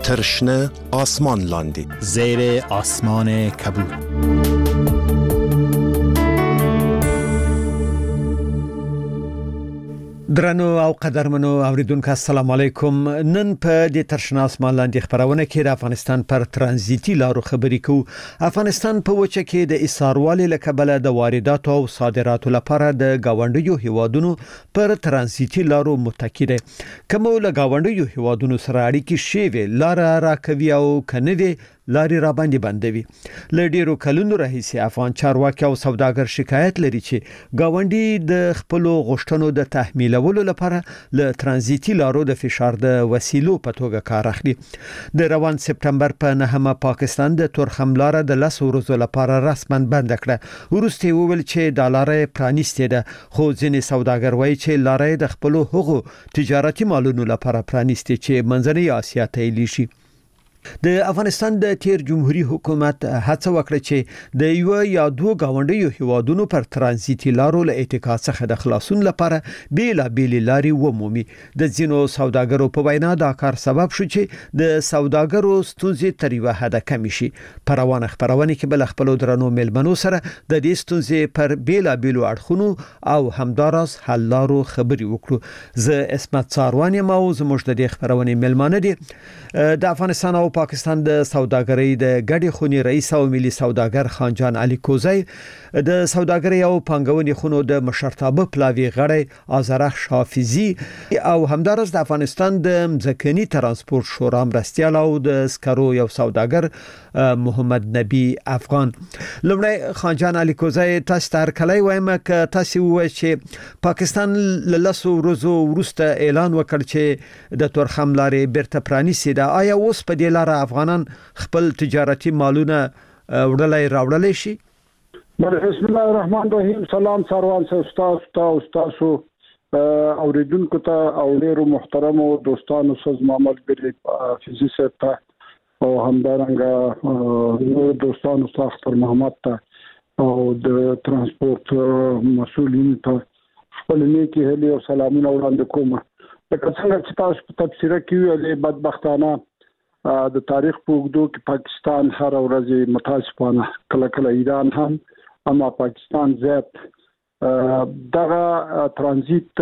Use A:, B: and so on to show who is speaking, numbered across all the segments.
A: ترشنه آسمان لاندی
B: زیر آسمان کبود. درنو او قدرمنو اوریدونکو السلام علیکم. نن په دې ترشنه آسمان لاندې خبرونه کې د افغانستان پر ترانزیتي لارو خبرې کوو. افغانستان په وچه کې د اسعاروالۍ له کبله د وارداتو او صادراتو لپاره د گاونډیو هیوادونو پر ترانزیتي لارو متکی دی. کومو له گاونډیو هیوادونو سره اړیکې شوي لار راکوي او کنوي لاري را باندې بندوي. لډیرو کلونو راهیسې افغان چارواکي او سوداګر شکایت لري چې گاونډي د خپل غوښتنو د تحمیلولو لپاره له ترانزیتي لارو د فشار د وسیلو په توګه کار اخلي. د روان سپټمبر په 9 پاکستان د تورخم لار د 10 ورځو لپاره رسما بند کړه. ورسته ویل چې د لارې پرانیسته ده، خو ځینې سوداګر وایي چې لارې د خپل حقوقو تجارتي مالونو لپاره پرانیسته چې منځنۍ اسیا ته لیشي. د افغانستان د تیر جمهوریت حکومت هڅه وکړه چې د یو یا دوه گاونډیو هیوادونو پر ترانزیتي لارو له اتکا څخه د خلاصون لپاره بیل لاري ومومي. د ځینو سوداګرو په وینا دا کار سبب شو چې د سوداګرو ستونزې تر یو حد کم شي. په روانه خبرونه کې بل خپل درنو ملمنو سره د دې ستونزې پر بیل اړخونو او همدارس حل لارو خبري وکړو. زه اسمت څاروان یم او زموږ د دې خبرونه ملمانه دي. د افغانستان او پاکستان د سوداګرۍ د ګډې خونې رئیس او ملي سوداګر خانجان علي کوزی، د سوداګرۍ او پانګونې خونو د مشرتابه پلاوی غړی آزرخ حافظي او همدارس د افغانستان د ځمکني ترانسپورت شورا مرستیال او د سکرو یو سوداګر محمد نبی افغان. لمړی خانجان علي کوزی تاسو تر کله وایم ک تاسو و چې پاکستان له لاسو ورځو ورسته اعلان وکړ چې د تورخم لارې برته پرانیسي ده. آیا اوس په دې لار افغانان خپل تجارتي مالونه راوړلای شي؟
C: بسم الله الرحمن الرحیم. سلام سروان استاد اوریدونکو ته او ډیرو محترمو دوستانو سره محمد ګری فزیسه ته او همدارنګه دوستانو سره پر محمد ته او د ترانسپورت مسؤلین ته خپل نیکی هلي او سلامونه وړاندې کوم. لکه څنګه چې تاسو په تفسیر کې ویلي، بدبختانه د تاریخ په اوږدو کې پاکستان هر ورځ متاسفانه کله ایران هم اما پاکستان زیات دغه ترانزیت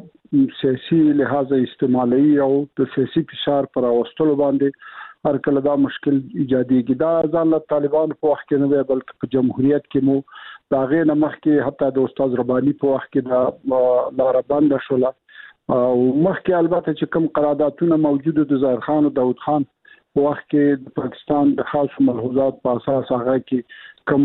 C: سیاسي لحاظه استعمالي او د سیاسي فشار پر اوستلو باندې هر کله دا مشکل ایجادېږي. دا ځان له طالبان په وخت کې نه دی، بلکې په جمهوریت کې مو دا غي نه مخکې حتی د استاد رباني په وخت کې دا لار بند شوله او مخکې البته چې کوم قراردادونه موجوده د ظاهر خان او داود خان په وخت کې د پاکستان د خاص ملحوظات په اساس هغه کې کوم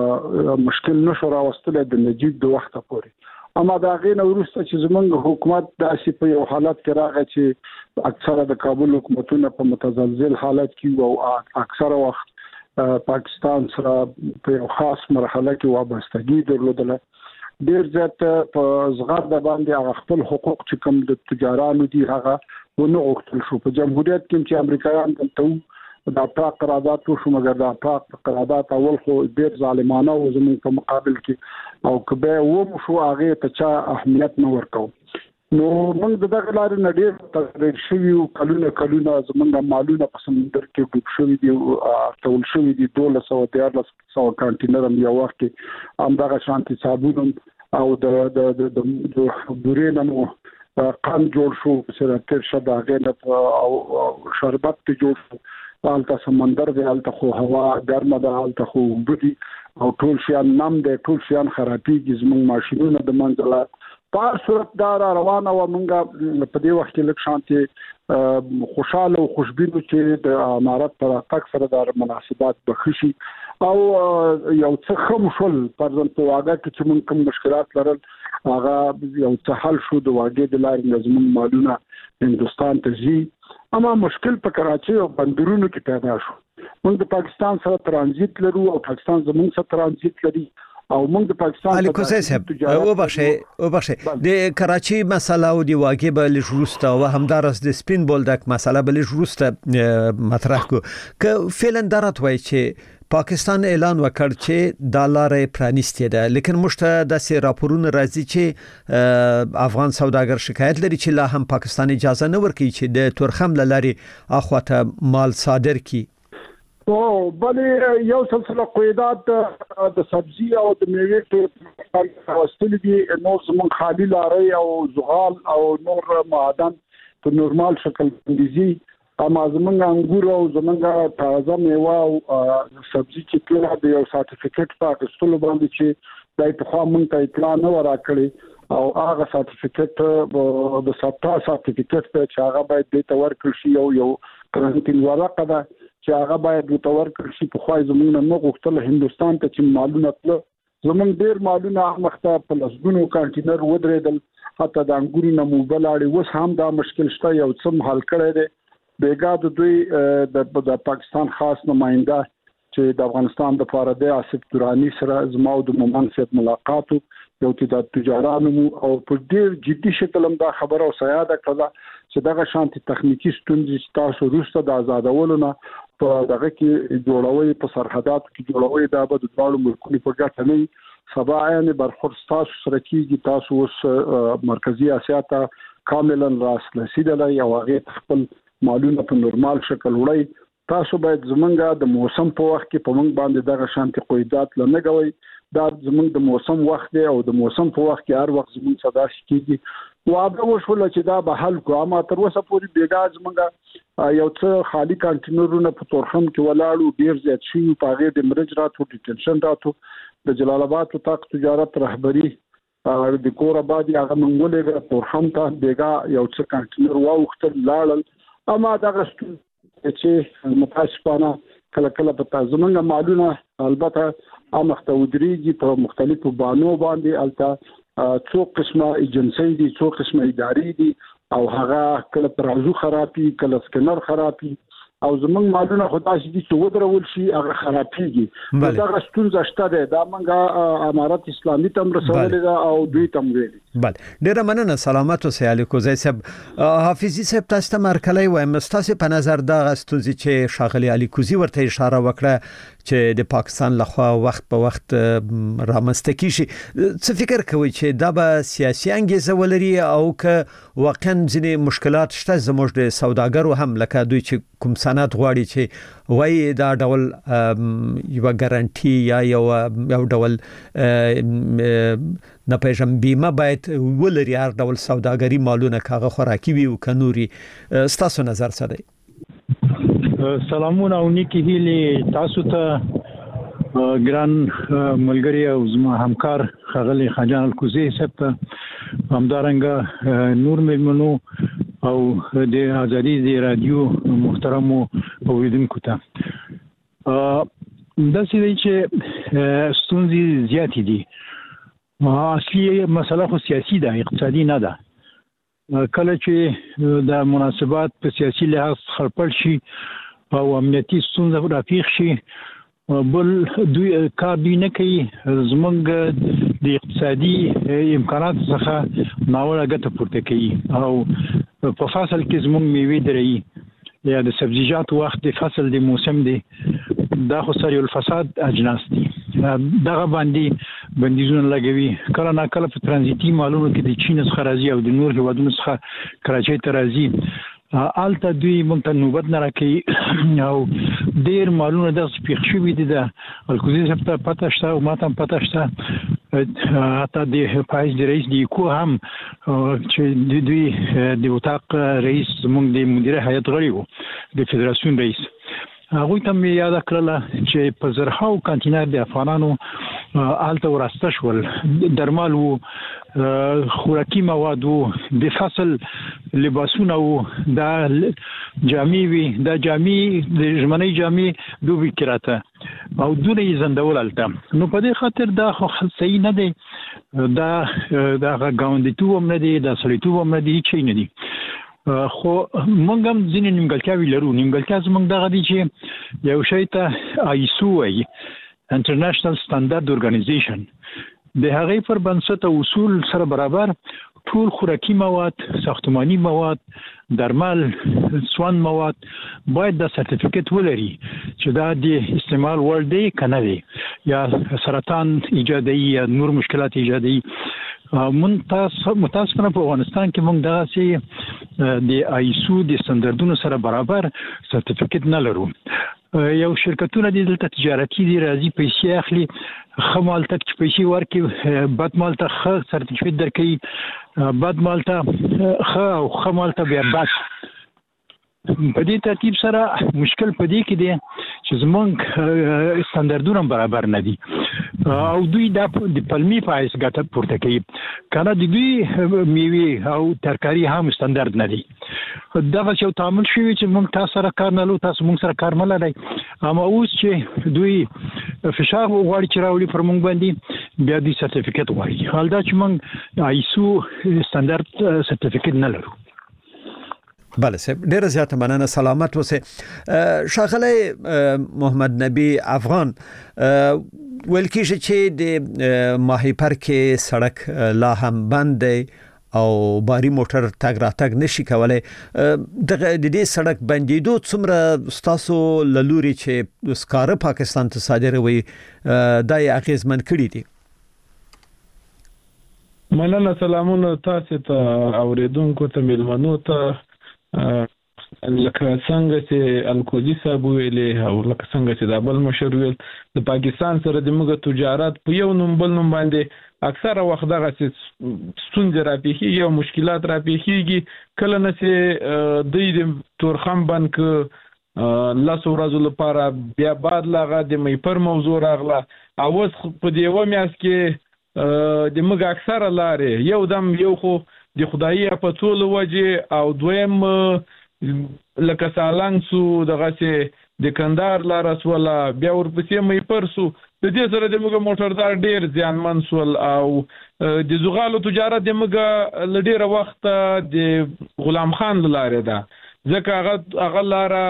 C: مشکل نشو راوستل د نجیب د وخت پورې. اما دا غي نو وروسته چې زمونږ حکومت داسې په یو حالت کې راغی چې اکثره د کابل حکومتونه په متزلزل حالت کې او اکثره وخت پاکستان سره په یو خاص مرحله کې وابستګي درلودله. ډیر زیات په زغرده باندې هغه خپل حقوق چې کوم د تجارانو دي هغه ونه غوښتل شو. په جمهوریت کې چې امریکایان دلته د اتاق قرارداد شو، مګر د اتاق قرارداد اول خو ډیر ظالمانه او زموږ په مقابل کې او کبه و شو هغه ته چا اهمیت نه ورکاو. نو موږ دغه لارې نه ډیر تغیر شوي او کلونه زموږ مالونه په سمندر کې ډوب شوي دي او ټول شوي دي. 1200 کانټینر هم یو وخت هم دغه شانتي صابون او د بورینمو قان جوړ شو، سره تر شدا غنه او شربت ته جوړ شو. حالت سمندر دی، حالت خو هوا ګرمه ده، حالت خو بدی او ټول شیان نام دي، ټول شیان خرابېږي. زموږ ماشينونه د منځله په صورت دا روانه و. موږ په دې وخت کې لږ شانتي خوشاله او خوشبینو چې د امارات پر تک سره د مناسبات بخشي او یو څه خم شول. پرځن په واګه کې چې موږ کوم مشکلات لرل هغه یو څه حل شو. د واګې د لارې لازم مالونه هندستان ته ځي، اما مشکل په کراچۍ او بندرونو کې پیدا شو. موږ د پاکستان سره ترانزیت لرو او پاکستان زموږ سره ترانزیت لري او موږ د پاکستان
B: علي کوزی صاحب وبخښه د کراچۍ مسله او د واګې بل جوړسته او همدارس د سپین بولدک مسله بل جوړسته مطرح کو ک فعلا درات وای چې پاکستان اعلان وکړ چې د لارې پرانیستې ده، لیکن موږ ته د سي راپورونه راځي چې افغان سوداګر شکایت لري چې لا هم پاکستان اجازه نه ورکوي چې د تورخم لارې اخواته مال صادر کړي.
C: بلې یو سلسله قیودات د سبزي او د میوې په واستل دي، نور زموږ خالي لارې او زغال او نور معدن په نورمال شکل بنديزي، اما زمونږ انګور او زمونږ تازه میوه او سبزي چې ټول د یو سرټیفیکټ په اخیستلو باندې چې دای په خوا مونږ ته اطلاع نه ورکړي او هغه سرټیفیکټ د سپتا سرټیفیکټ چې هغه باید د تور کړشي او یو کرنټین ورقه ده چې هغه باید د تور کړشي. په خوا زمونږ نه غوښتل هندستان ته چې مالونه تل زمونږ ډیر مالونه مخته په لسګونو کانټینر ودرېدل، حتی د انګورو نه موبایل اوس هم دا مشکل شته یو څه حل کړی دی. بیګا د دوی د پاکستان خاص نماینده چې د افغانستان د لپاره د آصف درانی سره زما او د مومن صاحب ملاقات یو چې د تجارانو او په ډیر جدي شکل هم دا خبره او سیاده کړه چې دغه شانتي تخنیکی ستونزې تاسو روسته د آزادولو نه په دغه کې جوړوي، په سرحداتو کې جوړوي، دا به د ټولو ملکونو په ګټه نه سبا عین برخورد تاسو سره کیږي. تاسو اوس مرکزی اسیا ته کاملا راسلسي دلای او هغه خپل مالونه په نورمال شکل وړي. تاسو باید زمونږ د موسم په وخت کې په موږ باندې دغه شانتي قیودات لنه غوي، دا زمونږ د موسم وخت دی او د موسم په وخت کې هر وخت زمونږ صدا کیږي. واده وشول چې دا به حل کو، اما تر اوسه پورې بیګا زمونږ یو څه خالی کانټینرونه په تورخم کې ولاړو، ډیر زیات شي په هغه د مرج راتو ډیټنشن راتو د جلال آباد طاق تجارت رهبری د کور آبادی هغه منګولې تورخم ته بیګا یو څه کانټینر واوختل لاړل. اما دا غشتو چې متاسفانه کله کله په زمونږ مالونه البته امخته ودرېږي په مختلفو بانو باندې، البته څو قسمه ایجنسی دي، څو قسمه ادارې دي او هغه کله ترازو خرابي، کله سکنر خرابي او زمونږ مالونه خدای شي چې ودرول شي هغه خرابيږي. دا غشتون زشته ده، دا منګه امارات اسلامي تم رسولې ده او دوی تم ویلي.
B: بله ډیره مننه. سلامت اوسئ علي کوزی صاحب. حافظي صاحب تاسو ته مرکلی وایم، تاسو په نظر دا غستونځي چې شاغلي علي کوزی ورته اشاره وکړه چې د پاکستان لخوا وخت په وخت رامنځته کیږي، څه فکر کوي چې دا به سیاسي انګیزه ولري او که واقعا ځینې مشکلات شته زموږ د سوداګرو هم لکه دوی چې کوم سند غواړي چې وایي دا ډول یو ګارانټي یا یو ډول نه پېژم بیمه باید ولري هر ډول سوداګري مالونه کاغه خوراکي وي او کنوري، ستاسو نظر څه دی؟
D: سلامونه او نیکی هیلې تاسو ته ګران ملګری او زما همکار خغلی خاجان الکوزی صاحب ته، همدارنګه نور میلمنو او د ازادي د رادیو محترمو اوریدونکو ته. دا چې ستونزې زیاتې دي، اصلي مسله خو سیاسي ده، اقتصادي نه ده. کله چې د مناسبات په سیاسي لحاظ خرپړ شي او امنیتي ستونزه رافیق شي، بل دوی کار دوی نه کوي، زمونږ د اقتصادي امکانات څخه ناوړه ګټه پورته کوي او په فصل کې زمونږ میوې درېږي یا د سبزیجاتو وخت د فصل د موسم دی، دا خو سریع الفساد اجناس دي، دغه باندې بندیزونه لګوي. کله نا کله په ترانزیتي مالونو کې د چین څخه راځي او د نور هیوادونو څخه کراچۍ ته راځي، آلته دوی مونږ ته نوبت نه راکوي او ډیر مالونه داسې پیښ شوي دي. د الکوزي صاحب ته پته شته او ما ته هم پته شته، حتی د پایز د رئیس د ایکو هم چې دوی د اتاق رئیس زمونږ د مدیره هیئت غړي وو، د فدراسیون رئیس، هغوی ته مې یاده کړله چې په زرهاو کانټینر د افغانانو هلته وراسته شول، درمل وو، خوراکي مواد وو، د فصل لباسونه وو، دا جامې وي، دا جامې د ژمنۍ جامې دوبي کې راته او دونه یې زندول هلته. نو په دې خاطر دا خو صحیح نه دی، دا ګاونډیتوب هم نه دی، دا سړیتوب هم نه دی، هیڅ شی نه دی. خو موږ هم ځینې نیمګړتیاوې لرو. نیمګړتیا زموږ دغه دی چې یو شی ته آیسو وایي، انټرنیشنل سټانډرډ ارګنایزیشن، د هغې پر بنسټ اصول سره برابر ټول خوراکي مواد، ساختماني مواد، درمل، سوان مواد باید د سرټیفیکټ ولري چې دا د استعمال وړ دی کنه دی، یا سرطان ایجادي یا نور مشکلات ایجادي. متاسفانه په افغانستان کې موږ دغه سي د آیسو د سټنډردونو سره برابر سرټیفیکټ نه لرو. یو شرکتونه دلته تجارتي دي، راځي پیسې اخلي، خمال تک چې پیسې ورکړي، بد مال ته ښه سرټیفیکټ درکړي، بد مال ته ښه او ښه مال ته بیا بد. په دې ترتیب سره مشکل په دې کې دی چې زمونږ سټنډردونه برابر نه دي او دوی د پلمي فایز ګټه پورته کوي، کنه د دوی میوې او ترکاري هم سټنډرد نه دي. دغه یو تعامل شوی چې موږ تاسو سره کار نه لرو، تاسو موږ سره کار نه لرئ، اما اوس چې دوی فشار غواړي چې راوړي پر موږ باندې، بیا دوی سرټیفیکټ غواړي، حال دا چې موږ آیسو سټنډرد سرټیفیکټ نه لرو.
B: بله صاحب، ډیره زیاته مننه، سلامت اوسئ. ښاغلی محمد نبی افغان، ویل کېږي چې د ماهیپر کې سړک لا هم بند دی او باری موټر تګ راتګ نشي کولای. د دې سړک بندیدو څومره ستاسو لوري چې سکاره پاکستان ته صادروي دا یې اغیزمن کړي دي؟
E: مننه، سلامونه تاسو ته اوریدونکو ته، میلمنو ته. لکه څنګه چې الکوزي صاحب ویلې او لکه څنګه چې د بل مشر ویل، د پاکستان سره د موږ تجارت په یو نوم بل نوم باندې اکثره وخت دغه ستونزې راپېښېږي او مشکلات راپېښېږي. کله نه چې دوی د تورخم بند که 10 ورځو لپاره بیا بعد لاغه د میپر موضوع راغله، او اوس په دې یوه میاشت کې د موږ اکثره لارې یو دم یو خو د خدایي په ټول وجه او دویم لکه سالنګ سو، دغه چې د کندهار لار سوله، بیا ورپسې میپر سو، د دې سره د موږ موټردار ډیر زیانمن سول او د زغالو تجارت د موږ لډیره وخت د غلام خان لاره ده، ځکه هغه لاره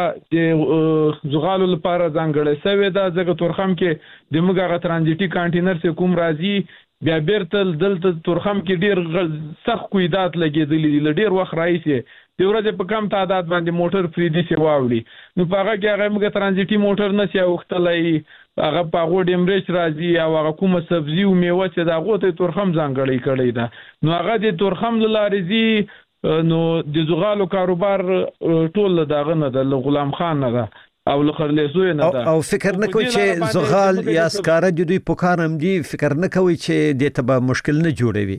E: د زغالو لپاره ځانګړې شوې ده، ځکه تورخم کې د موږ هغه ترانزیټي کانټینر چې کوم راځي بیا بیرته دلته تورخم کې ډیر سخت کویدات لګېدلي دي، ډیر وخت راځي د ورځې په کم تعداد باندې موټر فری دي چې واوړي، نو په هغه کې هغه موږ ترانزیټي موټر نشي اوختلای، هغه په هغه ډیمریج راځي او هغه کومه سبزي او میوه چې د هغه ته تورخم ځانګړی کړی ده، نو هغه د تورخم لارې زی، نو د زغالو کاروبار ټول دغه نه د غلام خان نه ده او لخرلیسو نه ده، او
B: فکر نه کوي چې زغال یا سکاره د دوی په کار هم دي، فکر نه کوي چې د ته به مشکل نه جوړوي؟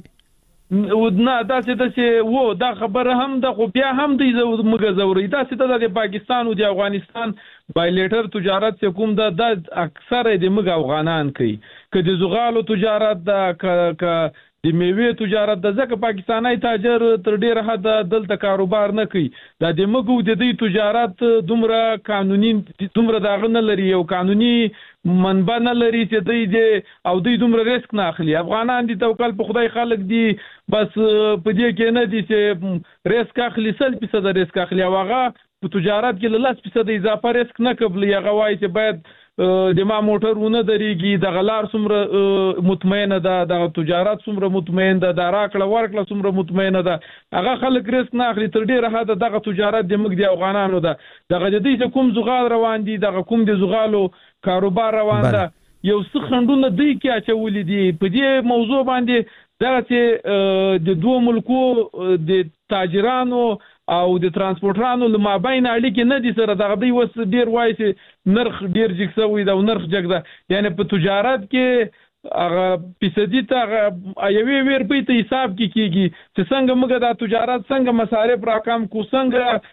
E: نه، دا چې وو دا خبره هم ده، خو بیا هم دی موږ زوري دا چې د پاکستان او د افغانستان بایلیټر تجارت چې کوم ده د اکثره د موږ افغانان کوي، که د زغالو تجارت ده که د میوې تجارت ده، ځکه پاکستاني تاجر تر ډیره حد دلته کاروبار نه کوي، دا د موږ د دې تجارت دومره قانوني دومره داغه نه لري، یو قانوني منبع نه لري چې دوی او دوی دومره ریسک نه اخلي. افغانان دي توکل په خدای خلک دي، بس په دې کې نه دي چې ریسک اخلي، 100% ریسک اخلي، او هغه په تجارت کې 10% اضافه ریسک نه قبلي، هغه وایي چې باید د ما موټر ونه درېږي، د غلار څومره مطمئنه ده، د تجارت څومره مطمئن ده، د راکړه ورکړه څومره مطمئنه ده، هغه خلک ریسک نه اخلي. تر ډیره حد دغه تجارت د موږ د افغانانو ده، دغه د دې کوم زغال روان دي، دغه کوم د زغالو کاروبار روان ده، یو څه خندونه دوی کې اچولې دي په دې موضوع باندې، دغه چې د دوه ملکو د تاجرانو او د ترانسپورټرانو لمابین اړیکې نه دي سره، دغه دوی وس ډیر وایي چې نرخ ډیر جګ شوی ده او نرخ جګ ده، یعنی په تجارت کې هغه فیصدي ته یوې روپۍ ته حساب کیږي چې څنګه موږ د تجارت څنګه مصارف راکم کو، څنګه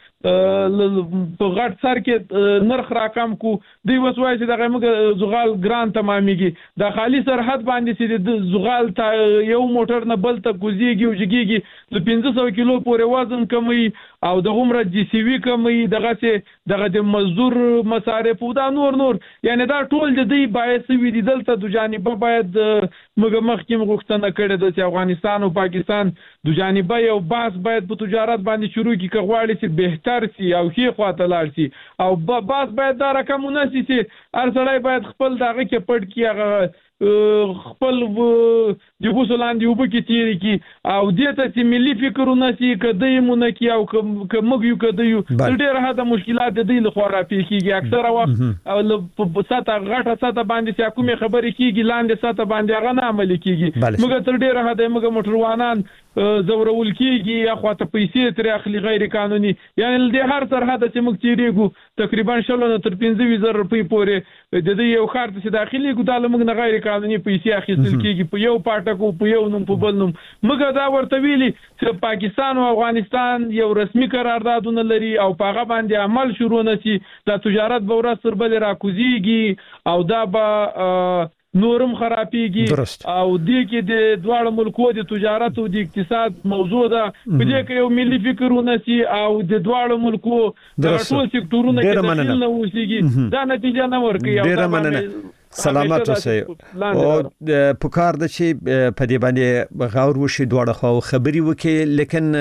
E: په غټ سر کې نرخ راکم کو، دوی وس وایي چې دغه موږ زغال ګران تمامېږي، د خالی سرحد باندې چې د زغال یو موټر نه بل ته کوزيږي او جګيږي ل 500 کیلو پورې وزن کموي او د عمره جی سی وی کموي، دغه د مزدور مصارف او دا نور، یعنی دا ټول د دې باعث وي د دلته د جانبه باید موږ مخکې غوښتنه کړې ده چې افغانستان او پاکستان د جانبه یو باس باید په تجارت باندې شروع کړي، که غواړي چې بهتر سي او ښه خواته لاړ سي، او باس باید دا رقمونه سي چې هر سړی باید خپل دغه کې پټ کړي، هغه خپل د بوسلاندې وبکې تیری کی او دې ته چې ملي فکرونه سي کدیمونه کی او کومګ یو کدیو ډېر هدا مشکلات دي له خورا پیږي اکثره وخت او په ساته غټه ساته باندې چې کومه خبرې کیږي لاندې ساته باندې هغه نه عملي کیږي موږ تر ډېر هدا موږ موټروانان زورول کیږي یا خواته پیسې تر اخلي غیر قانوني یعنی د هر سرحد چې موږ تیریږو تقریبا 16 تر 15,000 روپۍ پورې د یو خارت چې داخلي ګو د موږ نه غیر قانوني پیسې اخیستل کیږي په یو پاټکو په یو نوم په بل نوم موږ دا ورته ویلي چې پاکستان او افغانستان یو رسمي قراردادونه لري او په هغه باندې عمل شروع نشي د تجارت به ورځ تر بل راکوزيږي او دا به نورم خرابېږي او دې کې د دواړو ملکو د تجارت او د اقتصاد موضوع ده په دې کې یو ملي فکرونه سي او د دواړو ملکو د ټول سکتورونو کې داخل نه وسیږي دا نتیجه نه ورکوي
B: ډېر مننه سلامت اوسئ او په کار د چې په دې باندې غور وشي دواړه خو خبري وکړي لیکن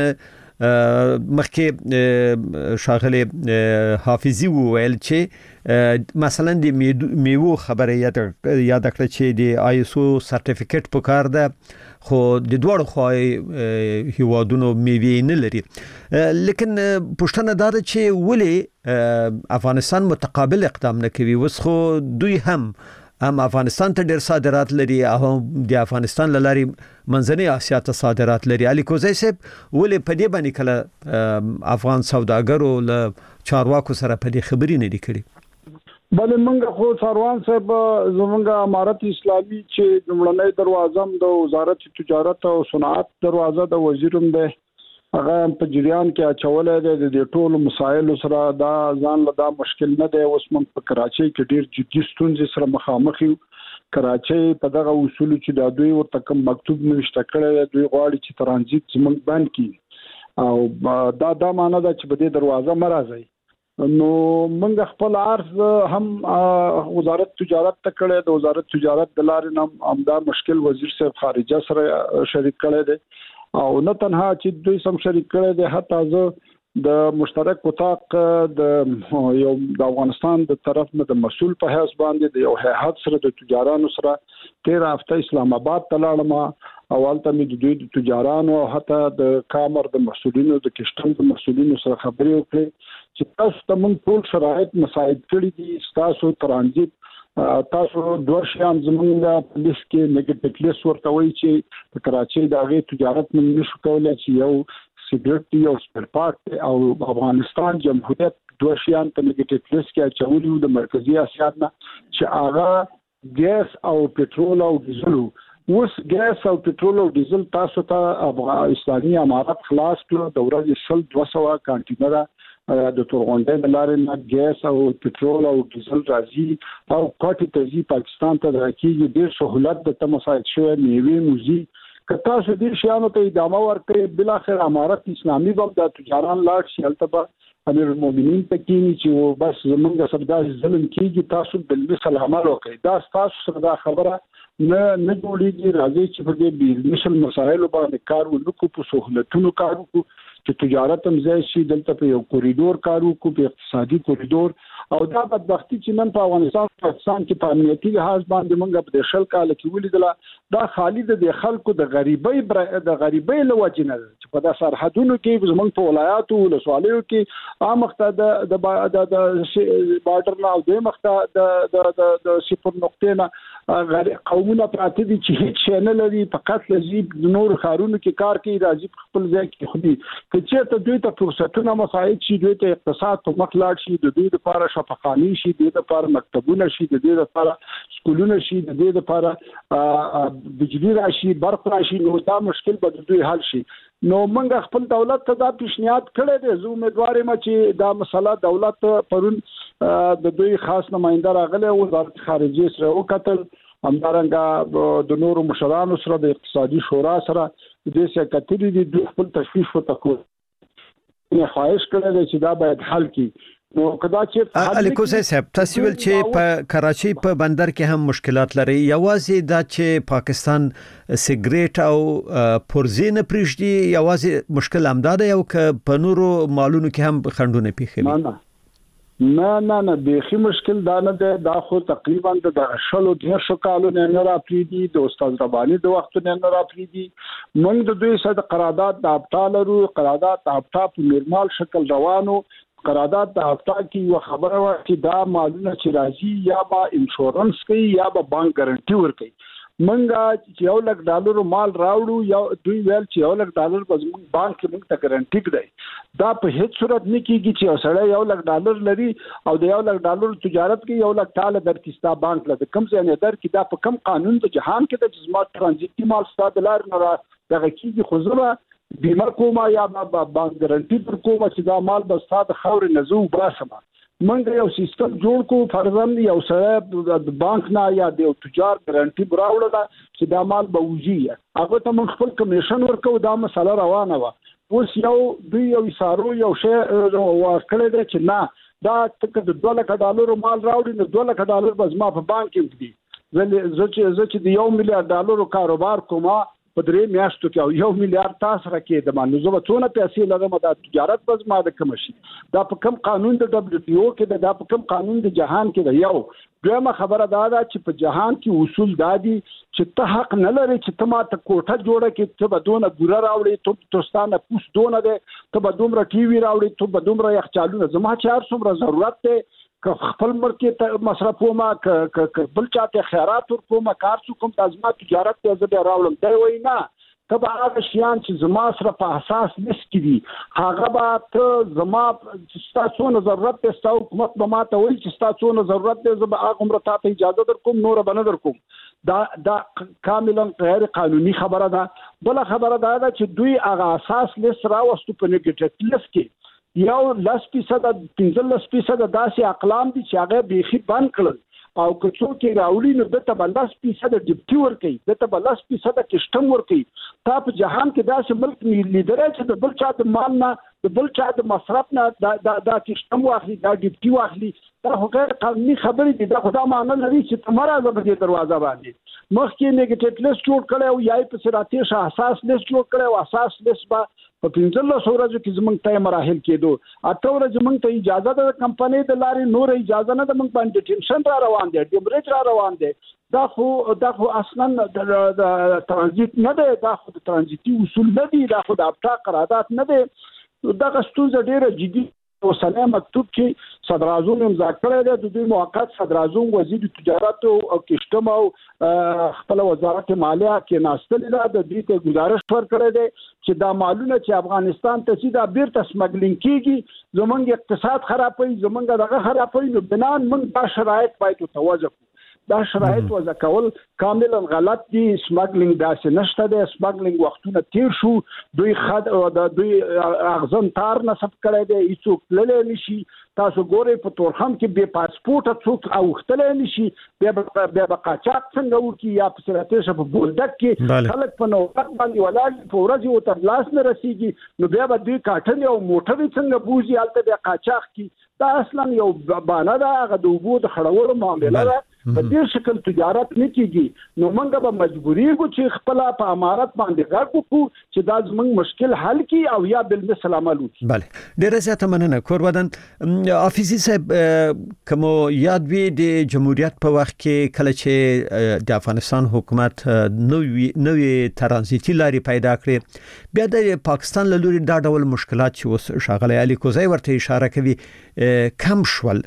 B: مخکې شاغله حافظي وویل چې مثلا د میوو خبره یاد کړه چې د آیسو سرټیفیکټ په کار ده خو د دوړو خو هیوادونو میوې نه لري لیکن پښتنه دا ده چې ولې افغانستان متقابل اقدام نه کوي وس خو دوی هم افغانستان ته ډېر صادرات لري او د افغانستان لاري منځنۍ اسیا ته صادرات لري علي کوزی صاحب ولې په دې باندې کله افغان سوداګرو له چارواکو سره په دې خبرې نه دي کړې
C: بل منګه خو سروان صاحب زمونږه امارت اسلامي چې لومړنۍ دروازه د وزارت تجارت او صنعت دروازه د وزیرم ده هغه په جریان کې اچولې د ټولو مسایلو سره دا ځان له دا مشکل نه دی اوس موږ په کراچۍ کې ډیر جدي ستونزې سره مخامخ یو کراچۍ په دغه اصول چې د دوی ورته کوم مکتوب نوښته کړی دوی غواړي چې ترانزیت زموږ بند کړي او دا معنی ده چې په دې دروازه مرزي نو موږ خپل عرض هم وزارت تجارت ته کړی د وزارت تجارت د لارې نام امدا مشکل وزیر صاحب خارجه سره شریک کړی دی او نه تنها چې دوی سم شریک کړي د حتی زه د مشترک اتاق د یو د افغانستان د طرف نه د مسول په حساب باندې د یو هيئت سره د تجارانو سره 13 هفته اسلام آباد ته لاړم اولته مې د دوی د تجارانو او حتی د کامر د مسولینو د کشتم د مسولینو سره خبرې وکړې چې تاسو ته موږ ټول شرایط مساعد کړي دي تاسو ترانزیت تاسو دوه شیان زمونږه په لیست کې نیگیټیو لیست ورته وایي چې په کراچۍ د هغې تجارت موږ نشو کولی چې یو سیګریټ دی او سپیر پارټ او افغانستان جمهوریت دوه شیان په نیگیټیو لیست کې اچولي د مرکزی اسیا نه چې هغه ګیس او پټرول او ډیزل اوس ګیس او پټرول او ډیزل تاسو ته اسلامي امارت خلاص کړو د ورځې 200 کانټینر د تورغونډې د لارې نه ګیس او پټرول او ډیزل راځي او کوټي ته پاکستان ته راکېږي ډېر سہولت د تمساعد شوی میوې موزي کته شو دې شیانو ته ادامه ورکړي بل اخر امارت اسلامي باب د تجاران لاټ شي البته امیر المؤمنین تکینی چې بس زمونږ سردار ظلم کیږي تاسو بل سلام وکړي دا تاسو سره دا خبره نه جوړیږي راځي چې په دې بیزنس مسایلو باندې کار وکړو په سہولتونو کار وکړو چې تجارت هم ځای شي دلته په یو کوریډور کار وکړو په اقتصادي کوریډور او دا بدبختی چې نن په افغانستان کې په امنیتي لحاظ باندې موږ په شل کال کې ولیدله دا خالي د خلکو د غریبۍ له وجې نه چې په د سرحدونو کې زموږ په ولایاتو ولسوالیو کې عام مخته د بارډر نه او د مخته د صفر نقطې نه قومونه پراته دي چې هیڅ شی نه لري فقط لذیب د نور خارونو کې کار کوي راځي خپل ځای کې خودي چې ته دوی ته فرصتونه مساعد شي دوی ته اقتصاد په مخ لاړ شي د دوی لپاره شفاخاني شي د دوی لپاره مکتبونه شي د دوی لپاره سکولونه شي د دوی لپاره بجلی راشي برق راشي نو دا مشکل به د دوی حل شي نو موږ خپل دولت ته دا پیشنهاد کړی دی زه امیدوار یم چې دا مسله دولت پرون د دوی خاص نماینده راغلی وزارت خارجه سره وکتل همدارنګه د نورو مشرانو سره د اقتصادي شورا سره د دې سکرټری دی د خپل تشویش او تکو نه خواهش کړی دی چې دا باید حل کړي نو کدا چې
B: علي کوزی صاحب تاسو ول چې په کراچۍ په بندر کې هم مشکلات لري یوازې دا چې پاکستان سیګریټ او پرزین پرېږدي یوازې مشکل همدا دی او که په نورو مالونو کې هم خندونه پیښوي
C: نه بیخي مشکل دا نه ده. دا خو تقریبا د شلو د کالو نه راپریدي د استاد رباني د وخت نه راپریدي. موږ د دوی سره قرارداد د ابطالو قرارداد د ابطال په نورمال شکل روانو. قرارداد د ابطال کې یو خبره و چې دا مالونه چې راځي یا با انشورنس کوي یا با بانک ګارانټي ورکوي. منګه چې $1,00,000 مال راوړو یا دوی ویل چې $1,00,000 بس بانک کې موږ ته ګارانټي دی. دا په هیڅ صورت نه کیږي چې سړی $1,00,000 لري او د $1,00,000 تجارت کوي $1,00,000 درکستا بانک له کم ځای نه درکې. دا په کم قانون د جهان کې د جزما ترانزیتي مال ستاسو لار نه دغه کیږي. خو زه بیمه کومه یا بانک ګارانټي پر کومه چې دا مال به ستاسو خاور نه زو باسمه. منګ یو سیستم جوړ کو فرضاً یو سره د بانک نه یا د تجار ګارانټي براوړه چې دا مال به وځي هغه ته موږ خپل کمیشن ورکو. دا مسله روانه و. اوس یو دوی یو سارو یو شی ورکړی دی چې نه دا تک د $2,00,000 مال راوړي نو $2,00,000 بس ما په بانک کې وکړي. زه چې د $1,000,000 کاروبار کوم په 3 میاشتو کې $1 میلیارډ تاسو راکې د مانو زه څونه پیسې لرم د تجارت بس ما د کم شي. دا په کم قانون د WTO کې دا په کم قانون د جهان کې دی. یو دویمه خبره دا ده چې په جهان کې اصول دادي چې ته حق نه لري چې ته ما ته کوټه جوړه کې ته به دونه ګوره راوړي ته توستانه پوس دونه ده ته به دومره ټي وي راوړي ته به دومره یخچالونه زما چې هر څومره ضرورت دی که خپل مرکه مصرف وما که بل چاته خیرات ورکوم کار څو کوم تازما تجارت ته زه راوړم دی وای نه ته به هغه شیان چې زما سره په اساس نشي دي هغه به ته زما ستاسو نه ضرورت ته ستاسو حکومت به ما ته وایي چې ستاسو نه ضرورت ته زه به هغه عمر ته اجازه درکوم نور به نه درکوم. دا کاملا غیر قانوني خبره ده. بل خبره ده چې دوی هغه اساس لیست راوستو په نیگیټیو لیست کې یو 10% 15% داسې اقلام دي چې هغه بيخي بند کړل او که څوک راوړي نو د ته 10% ډیپټي ورکي د ته 10% کشتم ورکي. تا په جهان کې داسې ملک لیدره چې د بل چا د مال نه د بل چا د مصرف نه دا کشتم واخلي دا ډیپټي واخلي. دا غیر قانوني خبرې دي. دا خدا معنی لري چې تمہارا زبردي دروازه باندې مخکې نیگیټیو لیست جوړ کړي او یای په سراتی اساس لیست جوړ کړي او اساس لیست با په 15 ورځو کې زمونږ ته مراحل کېدو. اته ورځې موږ ته اجازه ده کمپنۍ د لارې نور اجازه نه ده موږ باندې ټینشن را روان دي ډیمریج را روان دي. دا خو اصلا د ترانزیت نه ده. دا خو د ترانزیتي اصول نه دي. دا خو د ابطا قرارداد نه ده. دا ستونزه ډیره جدي اوسنۍ مکتوب کې صدر اعظم امضا کړی دی. د دوی موقت صدر اعظم وزیر تجارت او کشتم او خپل وزارت مالیه کې ناستل ده. د دې ته گزارش ورکړی دی چې دا مالونه چې افغانستان ته سیده بیرته سمګلینګ کیږي زمونږ اقتصاد خرابوي زمونږ دغه خرابوي نو بنان موږ دا شرایط باید توجه کوو. دا شرایط وضع کول کاملا غلط دي. سمګلینګ داسې نشته دی. سمګلینګ وختونه تیر شو. دوی اغزن تار نصب کړی دی. هیڅوک تللی نشي. تاسو ګورئ په تورخم کې بې پاسپورټه څوک اوختلی نشي. بیا به قاچاق څنګه وکړي یا په سراتیشه په بولدک کې خلک په نوبت باندې ولاړ په ورځ یو تر لاس نه رسیږي نو بیا به دوی کاټلې او موټرې څنګه بوزي هلته بیا قاچاق کړي. دا اصلا یو بانه ده. هغه د اوبو د خړولو معامله ده. په دې شکل تجارت نه کیږي. نو موږ به مجبوري یو چې خپل په امارت باندې غږ وکړو چې دا زموږ مشکل حل کړي او یا بالمثل عمل وکړي.
B: بله ډیره زیاته مننه کورودن. حافظي صاحب کوم یاد وی د جمهوریت په وخت کې کله چې د افغانستان حکومت نوې ترانزیتي لارې پیدا کړې بیا د پاکستان له لوري دا ډول مشکلات چې اوس شاغلی علي کوزی ورته اشاره کوي کم شول.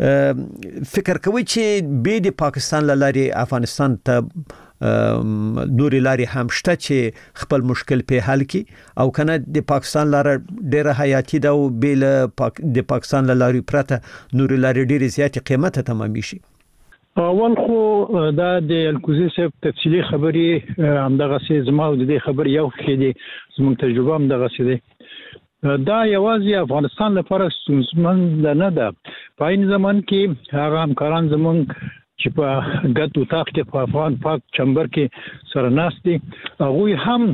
B: فکر کوي چې به د پاکستان له لارې افغانستان ته نوري لارې هم شته چې خپل مشکل په حل کې او کنه د پاکستان لار ډیره حیاتي ده او بیل د پاکستان لارې پرته نوري لارې ډیره زیات قیمته تمامي شي.
D: اول خو دا د الکوزي صاحب تفصیلی خبري همدغه سي زما د دې خبر یو کې دي زموږ تجربه همدغه سي دي. دا یوازې افغانستان لپاره ستونزمن نه ده. په این زمان کې هغه همکاران زموږ چې په ګډ اتاق کې په افغان پاک چمبر کې سره ناست دي هغوی هم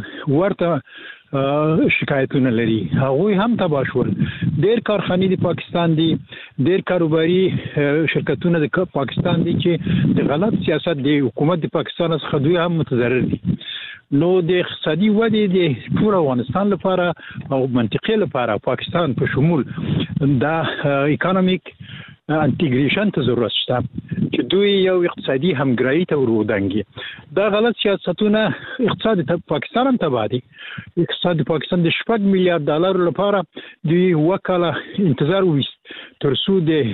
D: ورته شکایتونه لري. هغوی هم تباه شول. ډېر کارخانې د پاکستان دي. ډېر کاروباري شرکتونه د پاکستان دي چې د غلط سیاست د حکومت د پاکستان څخه دوی هم متضرر دي. نو د اقتصادي ودې د ټول افغانستان لپاره او منطقې لپاره پاکستان په شمول دا اکونومیک انټیګریشن ته ضرورت شته چې دوی یو اقتصادي همګرایي ته ورودانګي. دا غلط سیاستونه اقتصاد پاکستان هم تباه دي. اقتصاد پاکستان د $6 میلیارډ لپاره دوی وکاله انتظار وست تر څو د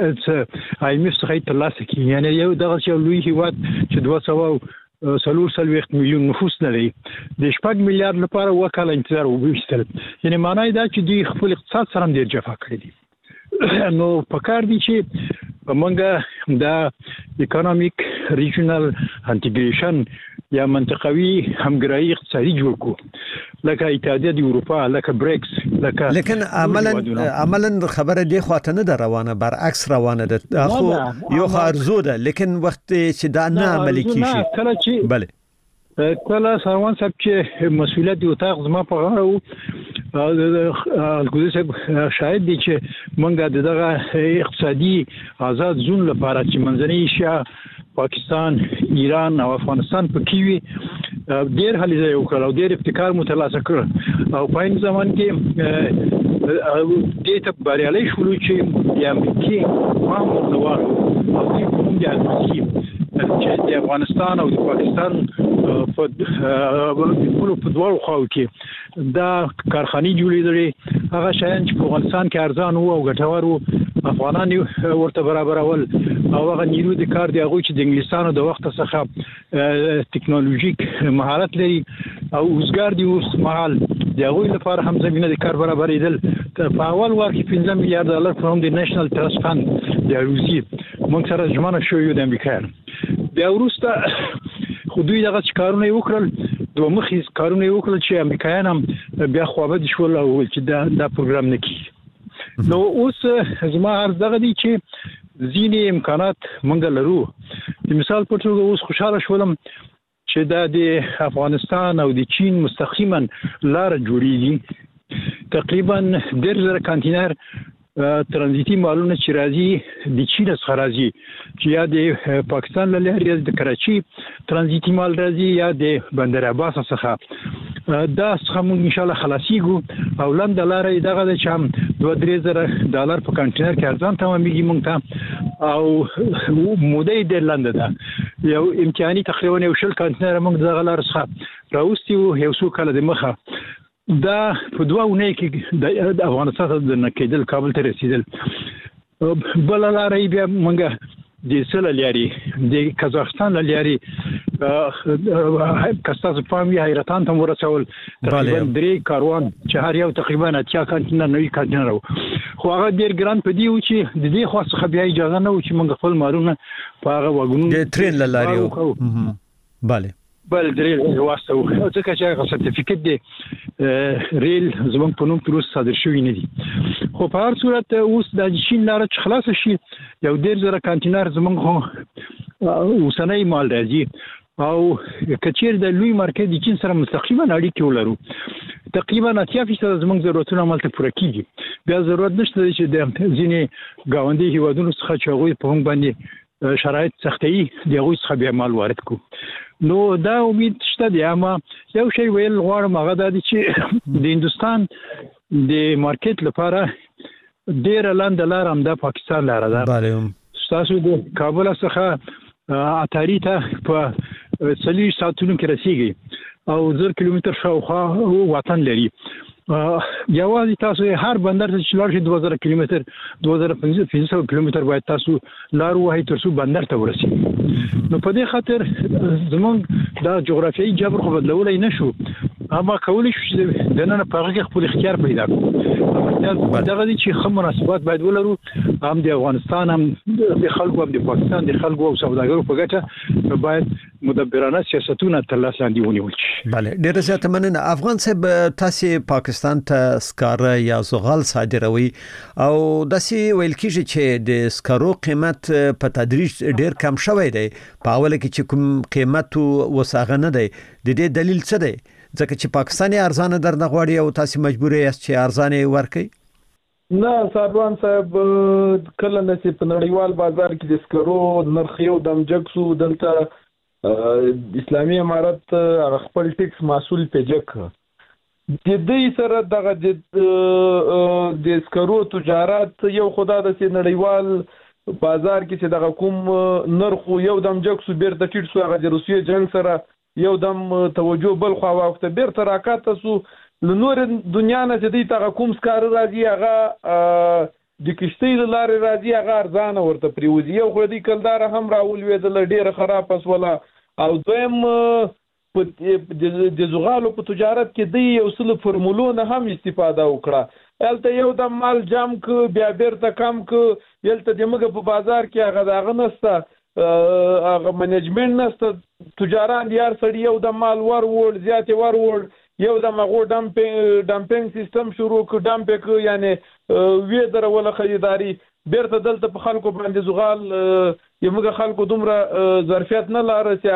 D: IMF څخه ترلاسه کړي. یعنی یو دغه یو لوی هیواد چې 240 میلیون نفوس لري د $6 میلیارډ لپاره وکاله انتظار وستل. یعنی معنی دا چې دوی خپل اقتصاد سره ډیر جفا کړی دي. نو پکار دي چې موږ د اکونومیک ریجنل انټیګریشن یا منطقوي همګرایي اقتصادي جوړ کو لکه اتحادیه د اروپا لکه بریکس
B: لیکن عملا خبره دی خواته نه روانه برعکس روانه ده خو یو ارزو ده لیکن وخت چې دا نه عملي کیږي. بله
D: کله سروان صاحب چې مسؤلیت دی اتاق زما په غاړه وو الګوزي صاحب شاید دي چې موږ دغه اقتصادي آزاد زون لپاره چې منځنۍ ایشیا پاکستان ایران او افغانستان په کې وي ډیر هلي ځای وکړ او ډیر ابتکار مترلاسه کړ او په این زمان کې دې ته بریالي شول چې د امریکای قوم ورته او د کوم چې د افغانستان او د پاکستان په دوه خواو کې دا کارخانه جوړېدلې هغه شیان چې په افغانستان کې ارزان وو او ګټور وو افغانان ورته برابرول او هغه نیرو د کار دی هغه چې د انګلیسانو د وخت څخه ټکنالوژیک مهارت لري او اوسګار دی اوس مهال د هغه لپاره هم زمينه د کار برابرېدل. په اول وخت کې $15 میلیارډ فرام د نېشنل ټرست فند د روسي موږ سره ژمنه شوې د امریکایانو. بیا وروسته خو دوی دغه کارونه وکړل دوه مخې کارونه وکړل چې امریکایان هم بیا خوابد شول او چې دا پروګرام نه کیږي. نو اوس زما عرض دغه دی چې ځینې امکانات موږ لرو. د مثال په توګه اوس خوشاله شولم چې د افغانستان او د چین مستقیما لار جوړیږي. تقریبا 10,000 کانټینر ترانزیتي مالونه چې راځي د چین څخه راځي چې یا د پاکستان له لارې یا د کراچي ترانزیتي مال راځي یا د بندر عباس څخه دا څخه موږ ان شاء الله خلاصيږو او لاند لارې دغه د چم $2,000 په کانټینر کې ارزان تمامېږي موږ ته او موده د لاند ده یو امکاني تقریبا یو شل کانټینر موږ دغه لار څخه راوستي یو څو کله د مخه دا په دوه ونې کې د افغانستان د نکیدل کابل ته رسیدل. بل لارې بیا موږ د سل لاري د قزاقستان لاري کستاز پامي حیرتان ته ورسول تقریبا 3 کاروان چې هر یو تقریبا 80 کانټینر نوې کانټینر خو هغه ډیر ګران په دی و چې د دې خاصه بیا اجازه نه و چې موږ خپل مارونه په هغه وګونو
B: د ترين لاري
D: بل ریل واسطه او ځکه چې هغه سرټیفیکټ دی ریل زموږ په نوم تر اوسه صادر شوی نه دي. خو په هر صورت اوس د چین لاره چې خلاص شي یو 10,000 کانټینر زموږ اوسنۍ مال راځي او کچیر د لوی مارکیټ د چین سره مستقیما اړیکې ولرو تقریبا 80% زموږ ضرورتونه عملته پوره کیږي. بیا ضرورت نشته چې د ځینې گاونډي هیوادونو څخه چې هغوی په موږ باندې شرایط سختي دی هغوی څخه بیا مال وارد کو. نو دا امید شته دی اما یو شی ویل غواړم هغه دا دی چې د هندستان د مارکیټ لپاره ډیر لاند لار هم د پاکستان لار ده. تاسو د کابل څخه اتاری ته په 30 ساعتونو کې رسیږي او 0 کیلومتر شاوخوا وطن لري. یوازې تاسو هر بندر ته چې لاړ شئ 2000 کیلومتر 2500 کیلومتر باید تاسو لار وهي تر څو بندر ته ورسئ. نو په دې خاطر زمونږ دا جغرافیایي جبر خو بدلولای نشو اما کولی شو چې د نن په هغه خپل اختیار پیدا کړو. دا غوډي چې خو مناسبات باید ولرو هم د افغانستان هم د خلکو هم د پاکستان د خلکو او سوداګرو په ګټه باید مدبرانه سیاستونه تر لاس لاندې ونیول شي.
B: بله ډیره زیاته مننه. افغان صاحب تاسو پاکستان ته سکاره یا زغال صادروي او داسې ویل کیږي چې د سکرو قیمت په تدریج ډیر کم شوی دی په اوله کې چې کوم قیمت وساغه نه دی د دې دلیل څه دی ځکه چې پاکستاني ارزانه درنه غواړي او تاسو مجبور یاست چې ارزانه ورکړي؟
E: نه سروان صاحب کله نسی په نړیوال بازار کې د سکرو نرخ یو دم جګسو دلته اسلامي امارت خپل ټیکس مسول پیجک د دې سره دغه د د سکرو تجارت یو خدا د نړیوال بازار کې چې دغه کوم نرخ یو دم جګ سو بیرته ټیټ سو هغه د روسیې جنگ سره یو دم توجه بل خوا واخته بیرته راکاته سو نور دنیا نه چې دې تغه کوم سکار راځي هغه د کشتۍ لارې راځي هغه ارزانه ورته پریوزي یو خو دې کلدار هم راولوي د ډیره خراب پسوله او دویم د زغالو په تجارت کې د یو څل فرمولونه هم استفاده وکړه الته یو د مال جام ک بیا بیرته کم ک یلته د مګ په بازار کې هغه داغه نسته هغه منیجمنت نسته تجاران یار سړی یو د مال ور زیات ور یو د مغو ډمپینګ سیستم شروع ک ډمپینګ یعنی وی در ولا خریداري بیرته دلته په خلکو باندې زغال یمغه خلکو دومره ظرفیت نه لاره چې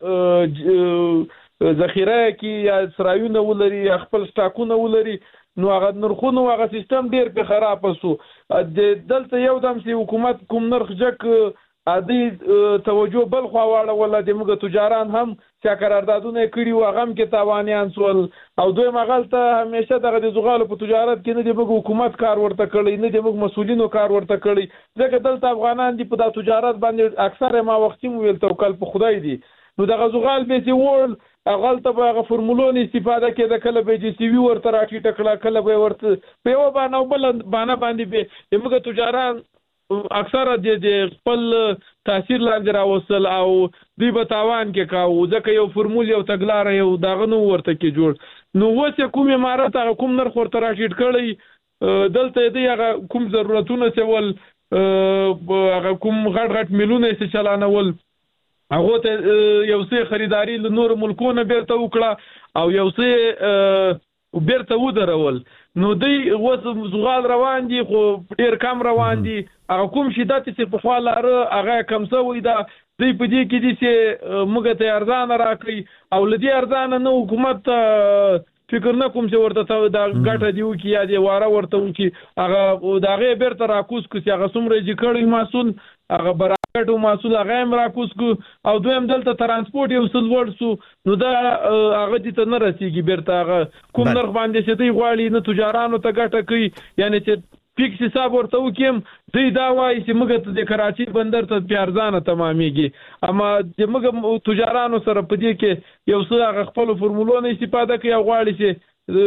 E: هغه ذخیره کې یا سرایونه ولري خپل سټاکونه ولري نو هغه نرخونو هغه سیستم ډیر په خراب وسو دلته یو دم سي حکومت کوم نرخ جک عادي توجه بل خو واړه ولا د موږ تجاران هم چې قراردادونه کړي و هغه کې تاوانیان سول او دوی مغالته همیشه دغه د زغالو په تجارت کې نه د موږ حکومت کار ورته کړی نه د موږ مسولینو کار ورته کړی ځکه دلته افغانان دي په د تجارت باندې اکثره ما وختي ویل توکل په خدای دي نو دغه زغال به چې ول غلطه به فرمولون استفاده کړي کله به جی سی وی ورته راټی ټکړه کله به ورته په و باندې بل باندې به موږ تجاران اکثره د خپل تاثیر لاندې راوصل او دوی به تاوان کې کاوه ځکه یو فرمول یو تګلار یو داغه نو ورته کې جوړ نو وڅ کوم امارات هغه کوم نرخ ورته راټیټ کړی دلته دی هغه کوم ضرورتونه چې ول هغه کوم غټ میلیونه چې چلانول هغه ته یو څه خریداري له نور ملکونو بیرته وکړه او یو څه بیرته ودرول نو دی وس زغال روان دي خو ډیر کم روان دي هغه کوم شدت چې په خوا لاره هغه کم سوی دا دی په دې کې دي چې موږ ته ارزانه راکړي او لدی ارزانه نو حکومت فکر نه کوم چې ورته دا ګټه دیو کې یا دی واره ورته وکي هغه داغه بیرته راکوس کوي هغه څومره چې کړي مسول هغه برابر مسول هغه هم راکوس کو او دویم دلته ترانسپورت یو څل ورسو نو دا هغه دې ته نه رسیږي بیرته هغه کوم نرخ باندې چې دی غواړي نه تجارانو ته ګټه کوي یعنی چې فکس حساب ورته وکیم دوی دا وایي چې موږ ته د کراچي بندر ته پیارزانه تمامېږي اما د موږ تجارانو سره په دې کې یو څه خپل فرمولونه استفاده کوي غواړي چې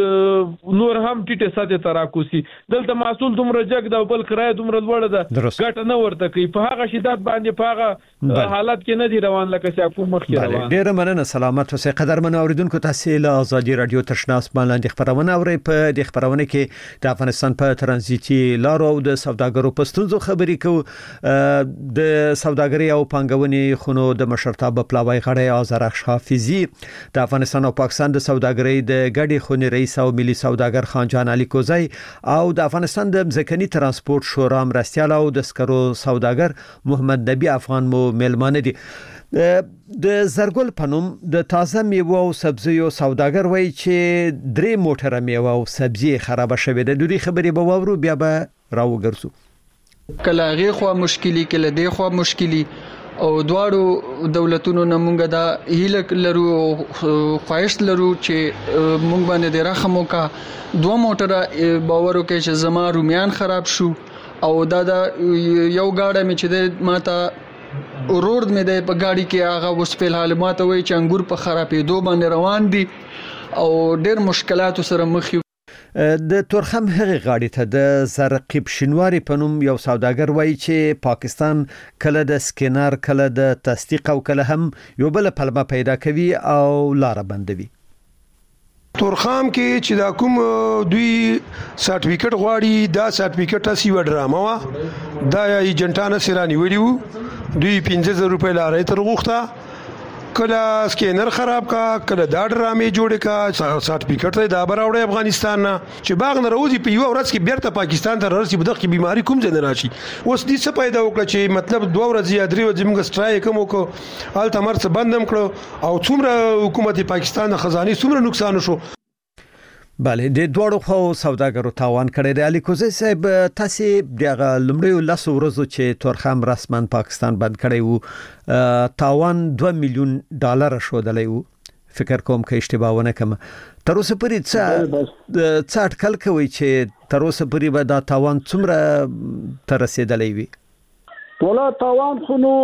E: نور هم ټیټه ساته تراکوسي دلته محصول دومره جګ دا بل کرای دومره لوړ ده ګټه نه ورته کوي په هغه شدت باندې په هغه حالت کې نه دی روان لکه چې حکومت مخکې روان
B: ډیر مننه سلامت اوسئ قدرمن اوریدونکو تاسو له ازادي رادیو تشناس باندې خبرونه اورئ په دې خبرونه کې د افغانستان په ترانزیتي لارو او د سوداګرو په ستونزو خبرې کوو د سوداګرۍ او پانګونې خونو د مشرتابه پلاوی غړی آذرخش حافظي د افغانستان او پاکستان د سوداګرۍ د ګډي خونې رئیس او ملي سوداګر خانجان علي کوزی او د افغانستان د ځمکني ترانسپورت شورا مرستيال او د سکرو سوداګر محمد نبی افغان مو ملمانه دي د زرګل پنوم د تازه میوه او سبزیو سوداګر وایي چې 3 موټره میوه او سبزی خراب شوه د دوی خبرې به وورو بیا به راوګرځو
F: کله هغه خو مشکلی کله دی خو مشکلی او دواړو دولتونو نمونګه دا هیله لرو خواهش لرو چې مونږ باندې د رحم وکا 2 موټره باور وکړي چې زما رومیان خراب شو او دا یو گاډه می چې ماته روډ می د په گاډي کې هغه اوس په حال ماته وای چې انګور په خرابېدو باندې روان دي او ډېر مشکلات سره مخ
B: د تورخم هغه غاړي ته د زرقیب شینواری پنوم یو سوداګر وایي چې پاکستان کله د سکینر کله د تصدیق او کله هم یو بل پلمه پیدا کوي او لار بندوي
G: تورخم کې چې دا کوم دوی سرټیفیکټ غواړي دا سرټیفیکټ اسی و ډرامه وا دا ایجنټانه سرانی ویلو دوی 15000 روپۍ لارې تر غوښته کله سکینر خراب کا کله دا ډرامې جوړه کا سرټیفیکټ دا براوړې افغانستان نه چې باغ نه راوځي په یو ورځ کې بیرته پاکستان ته راشي بدغه بیماری کوم ځای نه راشي اوس دې څه پیدا وکړه چې مطلب 2 ورځې یا 3 ورځې موږ سټرایک کوم کو الته مرڅ بندم کړو او څومره حکومت پاکستان خزاني څومره نقصان شو
B: بله د دوړو خو سوداګرو تاوان کړی دی علي کوزی صاحب تاسو دغه لمړی لاسو ورځو چې تورخم رسمن پاکستان بند کړی وو تاوان $2 میلیون شو دلی وو فکر کوم که اشتباه ونه کوم. تر اوسه پورې څه اټکل کوي چې تر اوسه پورې به دا تاوان څومره تر رسیدلی وي؟
C: ولا تاوان خو نو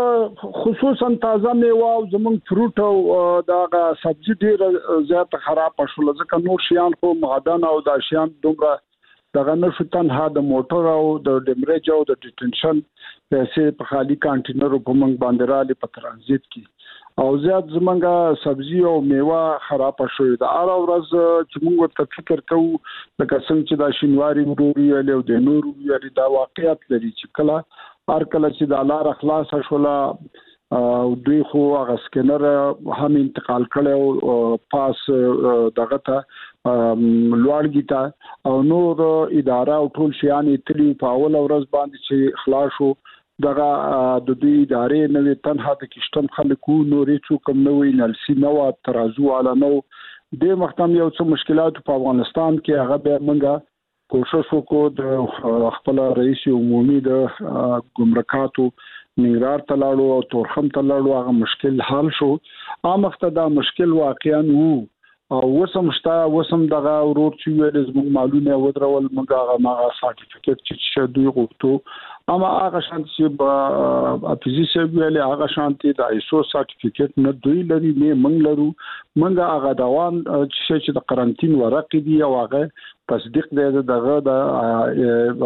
C: خصوصا تازه میوه او زمونږ فروټ او دا سبزی ډیر زیات خراب شول، ځکه نور شیان خو معدن او دا شیان دومره دغه نشو، تنها د موټر او د ډیمریج او د ډیټنشن پیسې په خالي کانټینر په منګ باندې را لې په ترانزیت کې او زیات زمونږه سبزی او میوه خراب شوې ده. هر ورځ چې موږ ورته فکر کوو لکه څنګه چې دا شینواری وروري او د نور ویری دا واقعیت لري چې کله هر کله چې د لار خلاص شوله او دوی خو هغه سکینر هم انتقال کړي او پاس دغه ته لوړګی ته او نور اداره او ټول شیان تلی په اول ورځ باندې چې خلاص شو دغه د دوی ادارې نوې تنها د کشتم خلکو نورې څوک نوې نلسی نو ترازو علا نو د مختم یو څه مشکلات په افغانستان کې هغه به منګه کوشش وکړو د خپل رئیس عمومي د ګمرکاتو نګرار تلاړو او تورخم تلاړو هغه مشکل حل شو. امخته دا مشکل واقعا وو او وسم دغه ورور چې ویل زموږ معلومه ودرول موږ هغه سرټیفیکټ چې دوی غوښتو اما هغه شانت چې اپوزیسیون ویل هغه شانت د ایسو سرټیفیکټ نه دوی لري نه موږ لرو. موږ هغه دوام چې د قرنټین ورقې دی او هغه تصدیق دی دغه د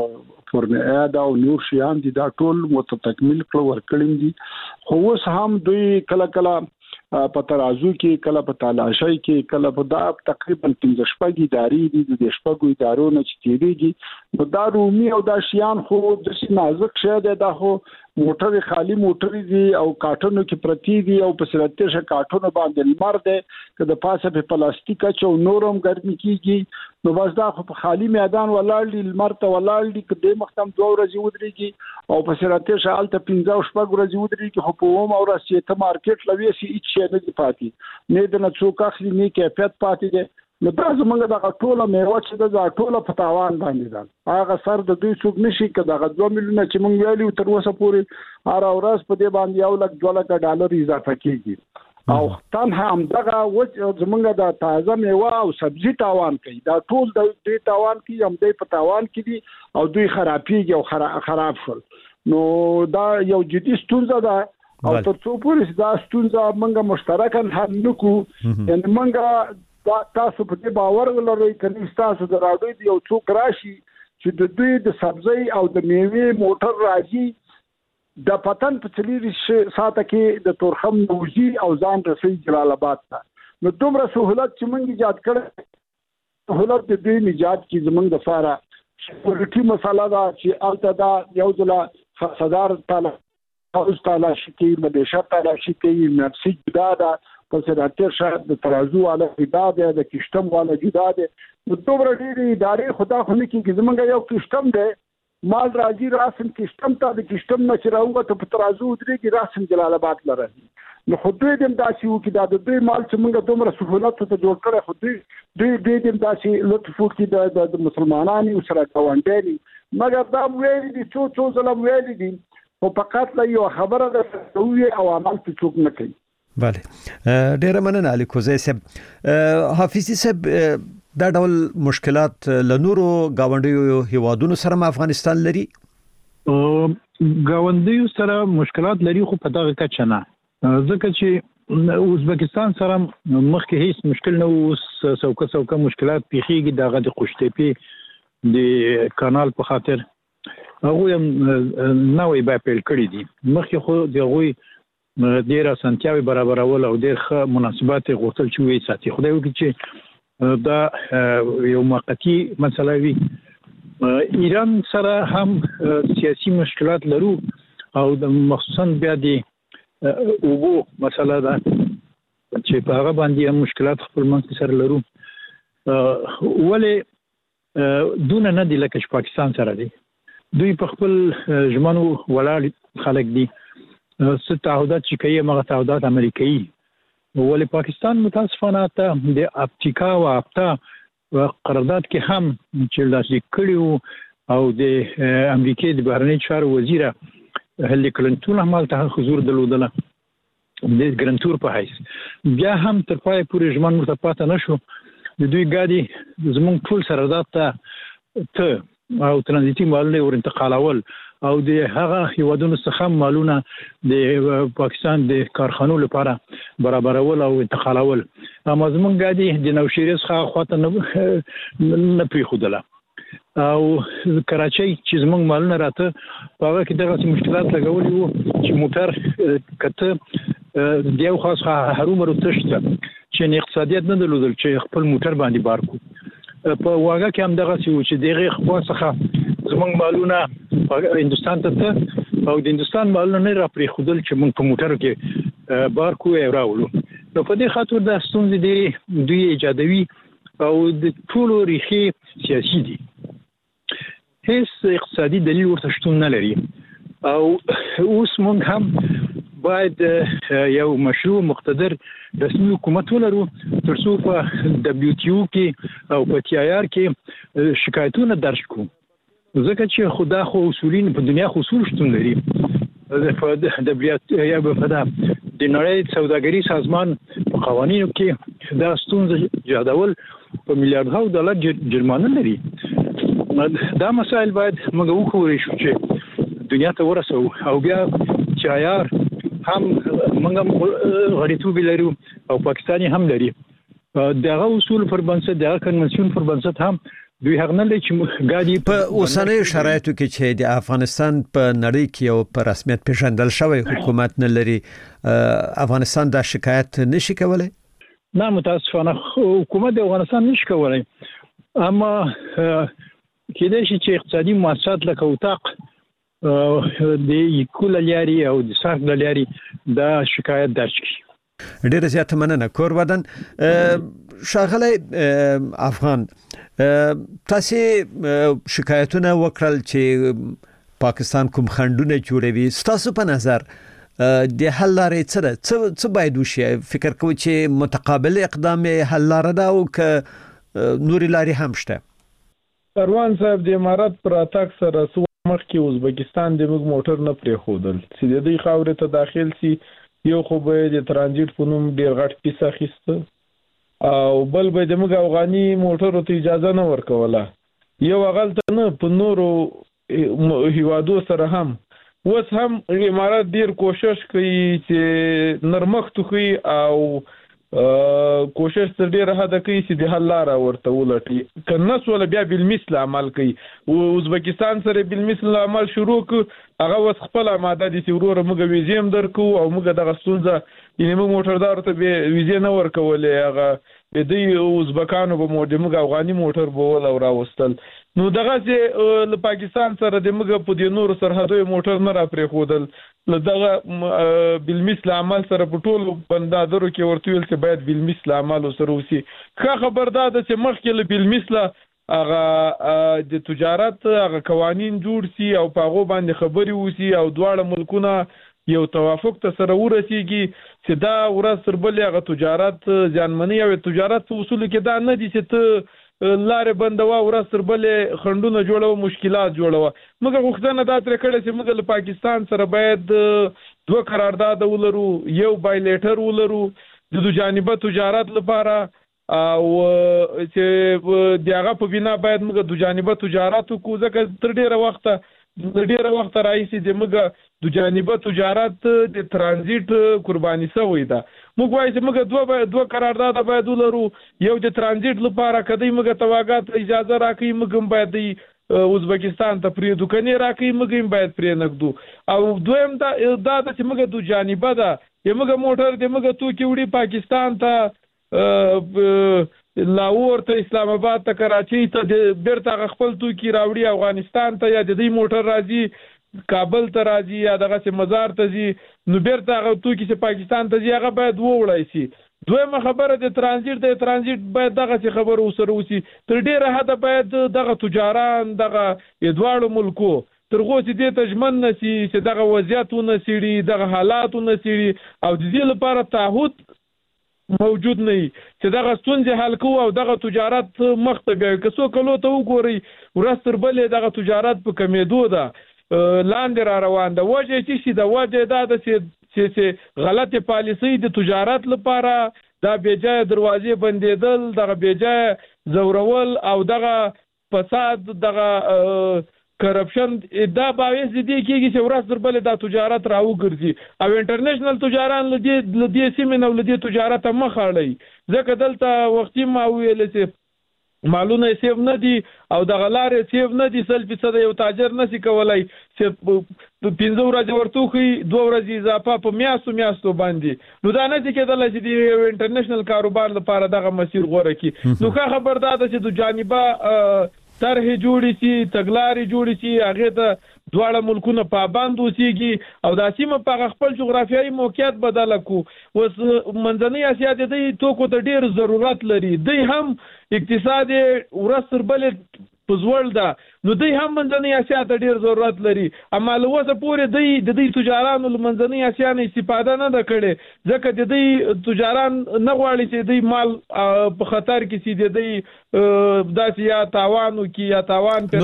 C: فورمه دا او نور شیان دي دا ټول متتکمیل کړو ورکړم دي. خو اوس هم دوی کله په ترازو کې کله په تالاشۍ کې کله په دا تقریبا 15 شپږ ادارې دي د شپږو ادارو نه چې کېږي نو دا رومي او دا شیان خو د نازک شه ده دا خو موټر خالی موټر دي او کارټونو کې پرتی دي او په سرته شه کارټونو باندې لمر ده که د پاسه په پلاستیک او نورم ګرمي کیږي نو بس دا خو په خالی میدان ولاړ دي لمر ته ولاړ دي کله مختم 2 ورځې ودرېږي او په سرته شه الته 15 شپږ ورځې ودرېږي خو په اوم او راسي ته مارکیټ لوي سي هیڅ نه دي پاتې نه د نڅوک اخلي نه کیفیت پاتې دي. نو دا زمونږ د ټوله میوه چې د ټوله په تاوان باندې ده هغه سر د دوی څوک نشي کده غو 2 میلیونه چې مونږ ویلو تر اوسه پورې هر ورځ په دې باندې یو لک $2 اضافه کیږي او تنها هم دغه زمونږ د تازه میوه او سبزی تاوان کوي دا ټول د دې تاوان کوي هم د په تاوان کې دي او دوی خرابېږي او خراب شول. نو دا یو جدي ستونزه ده او تر څو پورې دا ستونزه موږ مشترکاً حل نکو یعنی موږ دا تاسو په دې باور ولرئ کله تاسو د راډیو دی یو څوک راشي چې د دوی د سبزی او د میوه موټر راځي د پتن په چلیری ساته کې د تورخم نوځي او ځان رسي جلال آباد ته نو دومره سہولت چې موږ ایجاد کړو سہولت د دې ایجاد کې زمونږ د فاره سکیورټي مسله دا چې الته دا یو ځله صدر تعالی اوس تلاشي کې مدیشه تلاشي کې نفسي جدا ده په سرته شاید د ترازو والا جدا ده د کشتم والا جدا ده نو دومره ډېری ادارې خدا خو نه کې زمونږ یو کشتم ده مال راځي راسن کشتم ته د کشتم نه چراوغه ته په ترازو درېږي راسن جلال آباد لره نو خو دوی دم داسي وو کې دا د دوی مال چې موږ دومره سہولت ته جوړ کړی خو دوی دم داسي لطف وکړي د مسلمانانو سره کاوندني مګر دا ویل دي څو ظلم ویل دي او فقط لا یو خبره ده چې او عمل څوک نه کوي.
B: بله ډیره مننه علي کوزی صاحب. حافظي صاحب دا ډول مشکلات لنورو گاونډیو هیوادونو سره افغانستان لري؟
D: گاونډیو سره مشکلات لري خو په دغه کچه نه ځکه چې ازبکستان سره مخکې هیڅ مشکل نه اوس څوکه مشکلات پیخیږي دغه د قشتېپی د کانال په خاطر هغه نوې به پیل کړی دي مخکې خو دغه ډیر اسانتیاوي برابرول او ډیر ښه مناسبات غوښتل چې وي ساتي خدای وکړي چې دا یو موقتی مسله وي. ایران سره هم سیاسي مشکلات لرو او د مخصوصا بیا د اوبو مسله ده چې په هغه باندې مشکلات خپل منځ سره لرو ولې دونه نه دي لکه پاکستان سره دي دوی په خپل ژمنو ولاړ خلک دي څه تعهدات چې کوي هغه تعهدات امریکایي ولې پاکستان متاسفانه ته د اپټیکا او اپتا قرارداد کې هم چې لاسلیک کړي او د امریکای د بهرنی چارو وزیره هیلری کلینټن هم ته حضور درلودله د ګرانتور په حیث بیا هم تر پای پورې ژمن ورته پاتې نشو د دوی ګاډي زموږ ټول سرحدات ته او ترانزیتي مالونه ور انتقالول او د هغه هیوادونو څخه مالونه د پاکستان د کارخانو لپاره برابرول او انتقالول اما زموږ ګاډي د نوشیریز څخه خواته نه پریښودله او کراچۍ چې زموږ مالونه راته په هغه کې دغه مشکلات لګولي وو چې موټر کته د یو خاص هرومرو تشته چې اقتصادیت نه درلودل چې خپل موټر باندې بار کو په واګه کې هم دغه چې دغه خوا څخه زموږ مالونه هندستان ته او د هندستان مالونه نه را پرې خودل چې موږ په موټر کې بار کو راولو نو په دې خاطر د ستونزې دوی ایجادوي او د ټولو ریښې سیاسي دي هیڅ اقتصادي دلیل ورته شتون نه لري او اوس موږ هم باید یو مشروع مقتدر رسمي حکومت ولرو ترڅو په WTO کې او په TIR کې شکایتونه درج کړو ځکه چې خدا خو اصولین په دنیا خو اصول شتون لري په WTO یا په د نړۍ سوداګري سازمان په قوانینو کې دا ستونزه یادول په میلیارډونو ډالر جرمانه لري دا مسائل باید موږ وکړو چې دنیا ته ورسو او بیا TIR هم موږ غړیتوب لرو او پاکستاني هم لري دغه اصول پر بنسټ دغه کنونسیون پر بنسټ هم دوی هغه نه لري چې ګاډي
B: په اوسنۍ شرایطو کې چې د افغانستان په نړۍ کې او په رسمیت پیژندل شوی حکومت نه لري افغانستان دا شکایت نشي کولای
D: نه متاسفانه حکومت د افغانستان نشي کولای اما کېدای شي چې اقتصادي مؤسسات لکه اوتاق د یکول لاري او د سارک لاري دا شکایت درج کړي
B: ډیره زیاته مننه کور ودان شاغلی افغان تاسو شکایتونه وکړل چې پاکستان کوم خندونه جوړوي تاسو په نظر د حل لارې څه باید وشي فکر کوئ چې متقابل اقدام حل لاره ده او ک نوري لارې هم شته
E: پروان صاحب د امارات پر اتاک سره مخکې ازبکستان د موږ موټر نه پرې خودل چې د دې خاورې ته داخل سي یو خو به د ترانزیت په نوم ډیر غټ پیسه اخیسته او بل به د موږ افغاني موټرو ته اجازه نه ورکوله یو غلطه نه په نورو هیوادو سره هم اوس هم امارات ډیر کوشش کوي چې نرمښت کوي او کوشش تر ډیره حد کوي چې د حل لاره ورته ولټي کنه سول بیا بالمثل عمل کوي او ازبکستان سره بالمثل عمل شروع ک هغه وس خپل ماده دي چې ورور موږ ویزیم درکو او موږ دغه ستونزه یعنی موږ موټردار ته ویزې نه ورکولې هغه د دې ازبکانو په موږ افغاني موټر بول او راوستل نو دغه چې له پاکستان سره د موږ په د نور سرحدوي موټر نه را پرې خودل دغه بالمثل عمل سره په ټولو بندادرو کې ورته ویل چې باید بالمثل عمل سره وسی ښه خبردار ده چې مخکې له بالمثل هغه د تجارت هغه قوانين جوړ سي او په هغه باندې خبري وسی او دواړه ملکونه یو توافق ته سره ورسیږي چې دا ورځ تر بلې هغه تجارت ځانمني او تجارت اصول کې دا نه دي چې ته لارې بندوا ورځ تر بلې خندونه جوړو مشکلات جوړو موږ غوښتنه دا تر کړه چې موږ له پاکستان سره باید دوه قرارداد ولرو یو بایلیټر ولرو د دوه جانبه تجارت لپاره او چې دغه په بنا باید موږ دوه جانبه تجارت کو ځکه تر ډیره وخت راځي د موږ دوه جانبه تجارت د ترانزیت قرباني سوی ده موږ وایو چې موږ دوه قرارداد باید ولرو یو د ترانزیت لپاره کدی موږ تواګات اجازه راکړي موږ باید ازبکستان ته پریدو کني راکړي موږ باید پرې نقدو او دویم دا چې موږ دوه جانبه ده موږ موټر د موږ توکي وړي پاکستان ته لاهور ته اسلام آباد ته کراچۍ ته بیرته خپل توکي راوړي افغانستان ته یا د دې موټر راځي کابل ته راځي یا دغه مزار ته ځي نو بیرته هغه توکي چې پاکستان ته ځي هغه باید ووړای شي دویمه خبره د ترانزیت باید دغه خبره وسره وسی تر ډیره حد باید دغه تجاران دغه ادوارو ملکو ترغه چې د تجمن نسی چې دغه وضعیتونه سړي دغه حالاتونه سړي او د دې لپاره تعهد موجود نه چې دغه ستونزې حل کوو او دغه تجارت مخته بیا کسو کلو ته وګوري ورستر بلې دغه تجارت په کمیدو ده لاندې را روان ده وجه چې د وجه دا د چې چې غلطه پالیسي د تجارت لپاره دا بیجای دروازې بندیدل دغه بیجای زورول او دغه فساد دغه کرپشن دا باعث دي کېږي چې ورځ تر بلې دا تجارت راوګرځي او انټرنیشنل تجاران لدی سیمه نو لدی تجارت مخ اړي ځکه دلته وختي ما ویل چې مالونه سیف نه دي او د غلارې سیف نه دي 100% یو تاجر نشي کولای چې 15 ورځې ورته خي 2 ورځې اضافه په میاشتو باندې نو دا نه چې کېدل چې د انټرنیشنل کاروبار لپاره دغه مسیر غوړه کی نو ښه خبردار ده چې د جانبه طرح جوړی شي تګلارې جوړی شي هغه ته دواړه ملکونه پابند اوسېږي او د سیمه په خپل جغرافیایي موقعیت بدل کو وس منځنۍ اسیا د دې توکو ته ډیر ضرورت لري دوی هم اقتصاد ورستر بل پزول ده نو دوی هم منځنۍ اسیا ته ډیر ضرورت لري اما لوسه پورې دوی د دې تجارانو منځنۍ اسیا نه استفاده نه ده کړې ځکه د دې تجاران نه غواړي چې دوی مال په خطر کې سي د دې داسې یا تاوانو کې یا تاوان پر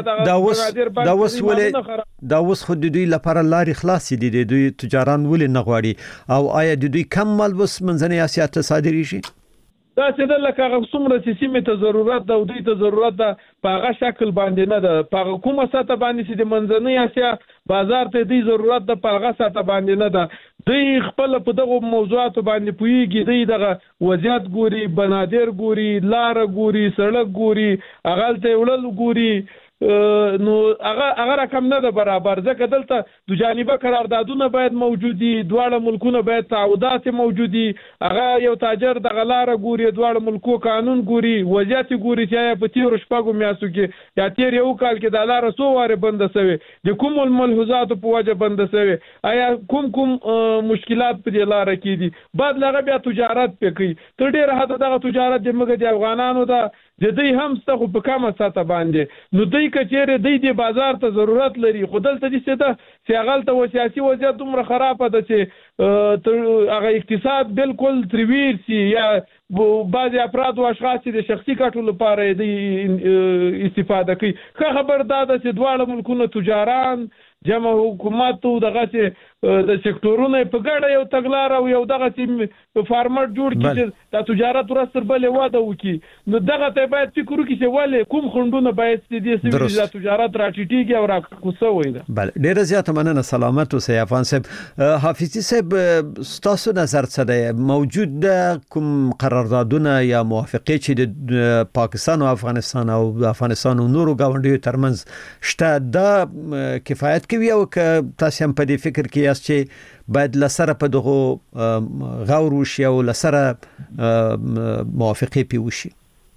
B: دا وس خو د دوی لپاره لارې خلاصې دي د دوی تجاران ولې نه غواړي او آیا د دوی کم مال وس منځنۍ اسیا ته صادري شي
E: دا چې د لکه څومره سیمه ته ضرورت ده او دوی ته ضرورت ده په هغه شکل باندې نه ده په کومه ساته باندې چې د منځنۍ اسیا بازار ته دوی ضرورت ده په هغه ساته باندې نه ده دوی خپل په دغه موضوعات باندې پويږي دوی دغه وضعیت ګوري بنادر ګوري لار ګوري سړک ګوري اغل ته ولل ګوري نو هغه رقم نه ده برابر ځکه دلته د جانبه قراردادونه باید موجودي دواړه ملکونه باید تعهدات موجودي هغه یو تاجر د غلاره ګوري دواړه ملکو قانون ګوري وضعیت ګوري چې په تیر شپږو میاشتو کې یا تیر یو کال کې د لاره سو واره بند شوی د کوم ملحوظات په وجه بند شوی آیا کوم مشکلات په دې لاره کې دي بعد لغه بیا تجارت پکې تر ډیره حد دغه تجارت د مګ د افغانانو ده د دې هم ستخو په کومه ساته باندې نو دوی کچېره د بازار ته ضرورت لري خودل ته دي چې هغه ته سیاسي وضعیت دومره خراب ده چې هغه اقتصاد بالکل ترویر سي یا بعضی افراد او اشخاص د شخصي ګټو لپاره د استفاده کوي خبردار ده چې دواړه ملکونه تجاران جمع حکومت او دغه د سکتورونو په ګډه یو تګلار او یو دغه فارمټ جوړ کړي چې د تجارت ورستر بلې واده وکي نو دغه ته باید فکر وکړي چې ولې کوم خندونه باید د دې تجارت راټیټيږي او راکوسه وي ده
B: بل ډیر زیات مننه سلامت اوسئ افغان صاحب حافظي صاحب ستاسو نظر څه دی موجود کوم قراردادونه یا موافقه چې د پاکستان او افغانستان او افغانستان او نورو ګاونډیو ترمنځ شته دا کفایت کوي او که تاسو هم په دې فکر کې یاست چې باید لسره په دغه غور وشي او لسره موافقه پیوشي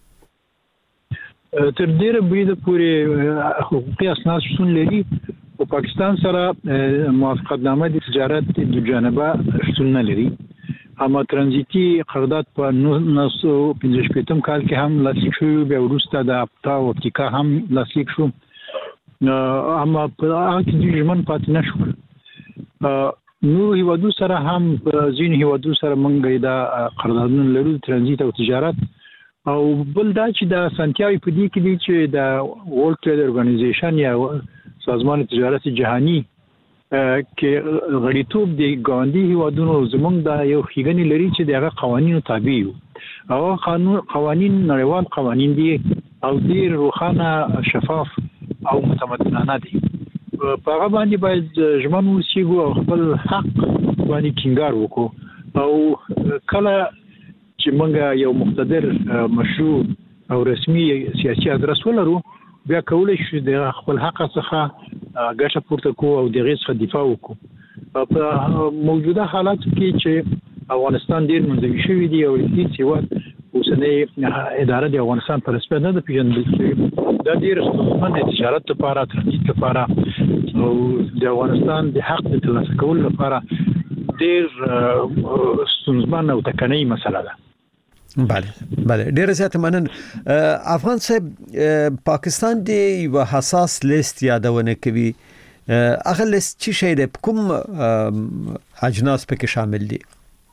D: تر ډیره بریده پورې حقوقي اسناد شتون لري او پاکستان سره موافقتنامه د تجارت د جانبه شتون نه لري اما ترانزیتي قرارداد په 1955 کال کې هم لاسلیک شو بیا وروسته د افتا او افریقا هم لاسلیک شو اما په هغه کې د ژمن پاتې نشو نو هیوادو سره هم ځین هیوادو سره مونږ دا قراردادونه لرو ترانزیت او تجارت او بل دا چې د سانتیاوي په دې کې دي چې د ورلد ټریډ اورګانایزیشن یا سازمان تجارت جهانی کې غړیتوب د ګاونډي هیوادونو زمونږ د یو خېګنې لري چې دغه قوانینو تابع یو او قوانین نړیوال قوانین دي او ډیر روښانه شفاف او متمدنانه دي په هغه باندې باید ژمن اوسېږو او خپل حق باندې ټینګار وکړو او کله چې موږ یو مقتدر مشروع او رسمي سیاسي ادرس ولرو بیا کولای شو د خپل حق څخه ګټه پورته کوو او دغه څخه دفاع وکړو په موجوده حالاتو کې چې افغانستان ډیر منځوي شوی دی او هیڅ یو اوسنۍ اداره د افغانستان پر اساس نه د پیژندل شوی دا ډیر ستونزمن د تجارت لپاره ترانزیت لپاره او د افغانستان د حق د ترلاسه کولو لپاره ډیر ستونزمن او ټکنۍ مسله ده
B: بله ډیر زیات مننه افغان صاحب پاکستان دی یو حساس لیست یادونه کوي هغه لیست چې شی د کوم اجناس پکې شامل دي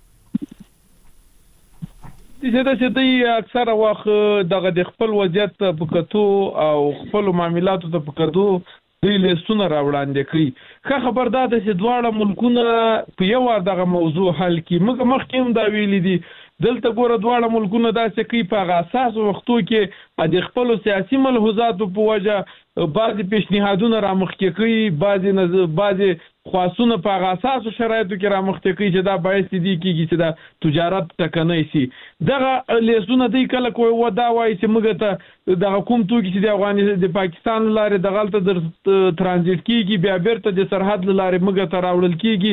E: چې دوی اکثره وخت دغه د خپل وضعیت په کتو او خپل معاملاتو ته په کتو دوی لیستونه راوړاندې کړي. ښه خبر دا ده چې دواړه ملکونه په یو وار دغه موضوع حل کړي. موږ مخکې هم دا ویلي دي دلته ګوره دواړه ملکونه داسې کوي په هغه اساسو وختو کې د خپلو سیاسي ملحوظاتو په وجه بعضې پیشنهادونه رامخکې کوي، بعضې خواستونه په هغه اساسو شرایطو کې رامخکې کوي چې دا باعث دي کېږي چې دا تجارت ټکنی سي. دغه لیسونه دوی کله کوي دا وایي چې موږ ته دغه کوم توکي چې د پاکستان له لارې دغلته در ترانزیټ کېږي بیا بیرته د سرحد له لارې موږ ته راوړل کېږي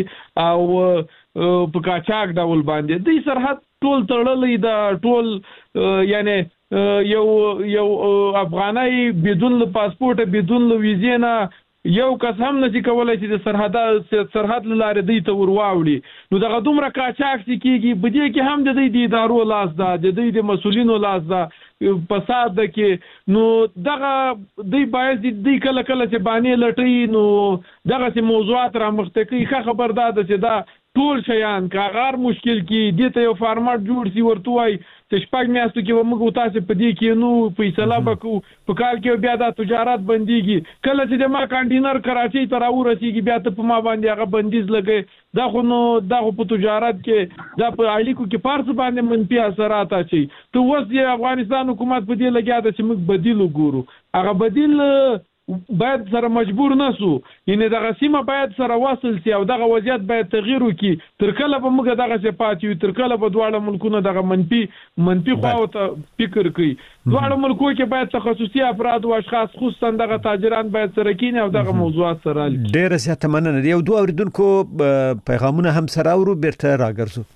E: او په قاچاق ډول باندې دوی سرحد ټول تړلی دا ټول یعنی یو افغاني بدون پاسپورت بدون ویزې نه یو کس هم نشي کولای چې د سرحد لاره دی ته ورواوړي. نو دغه دومره قاچاق کیږي په دې کې هم د دې ادارو لاس ده، د دې د مسولینو لاس ده، فساد ده کې. نو دغه دی باید دی کله چې باندې لټي نو دغه سي موضوعات را مخته کوي. ښه خبر ده چې دا ټول شیان کاغار مشکل کې دې ته یو فارمټ جوړ سی ورته وای چې شپږ میاشتو کې موږ تاسو په دې کې نو فیصله وکړو په کال کې بیا د تجارت بنديږي. کله چې د ما کانټینر کراچۍ ته راورسیږي بیا ته په ما باندې هغه بندیز لګي. دا خو په تجارت کې دا په اړیکو کې پارس باندې منفي اثرات اچي. ته اوس د افغانستان حکومت په دې لګیا ده چې موږ بدیل وګورو. هغه بدیل باید سره مجبور نسو، یعنی دغه سیمه باید سره وصل سي او دغه وضعیت باید تغییر وکړي. تر کله به موږ دغه څه پاتې یو، تر کله به دواړه ملکونه دغه منفي خواو ته فکر کوي. دواړه ملکو کې باید تخصصي افراد او اشخاص خصوصا دغه تاجران باید سره کینی او دغه موضوعات سره حل.
B: ډېر زیات مننه. یو دوه اوریدونکو پیغامونه هم سره اورو بیرته راګرځو.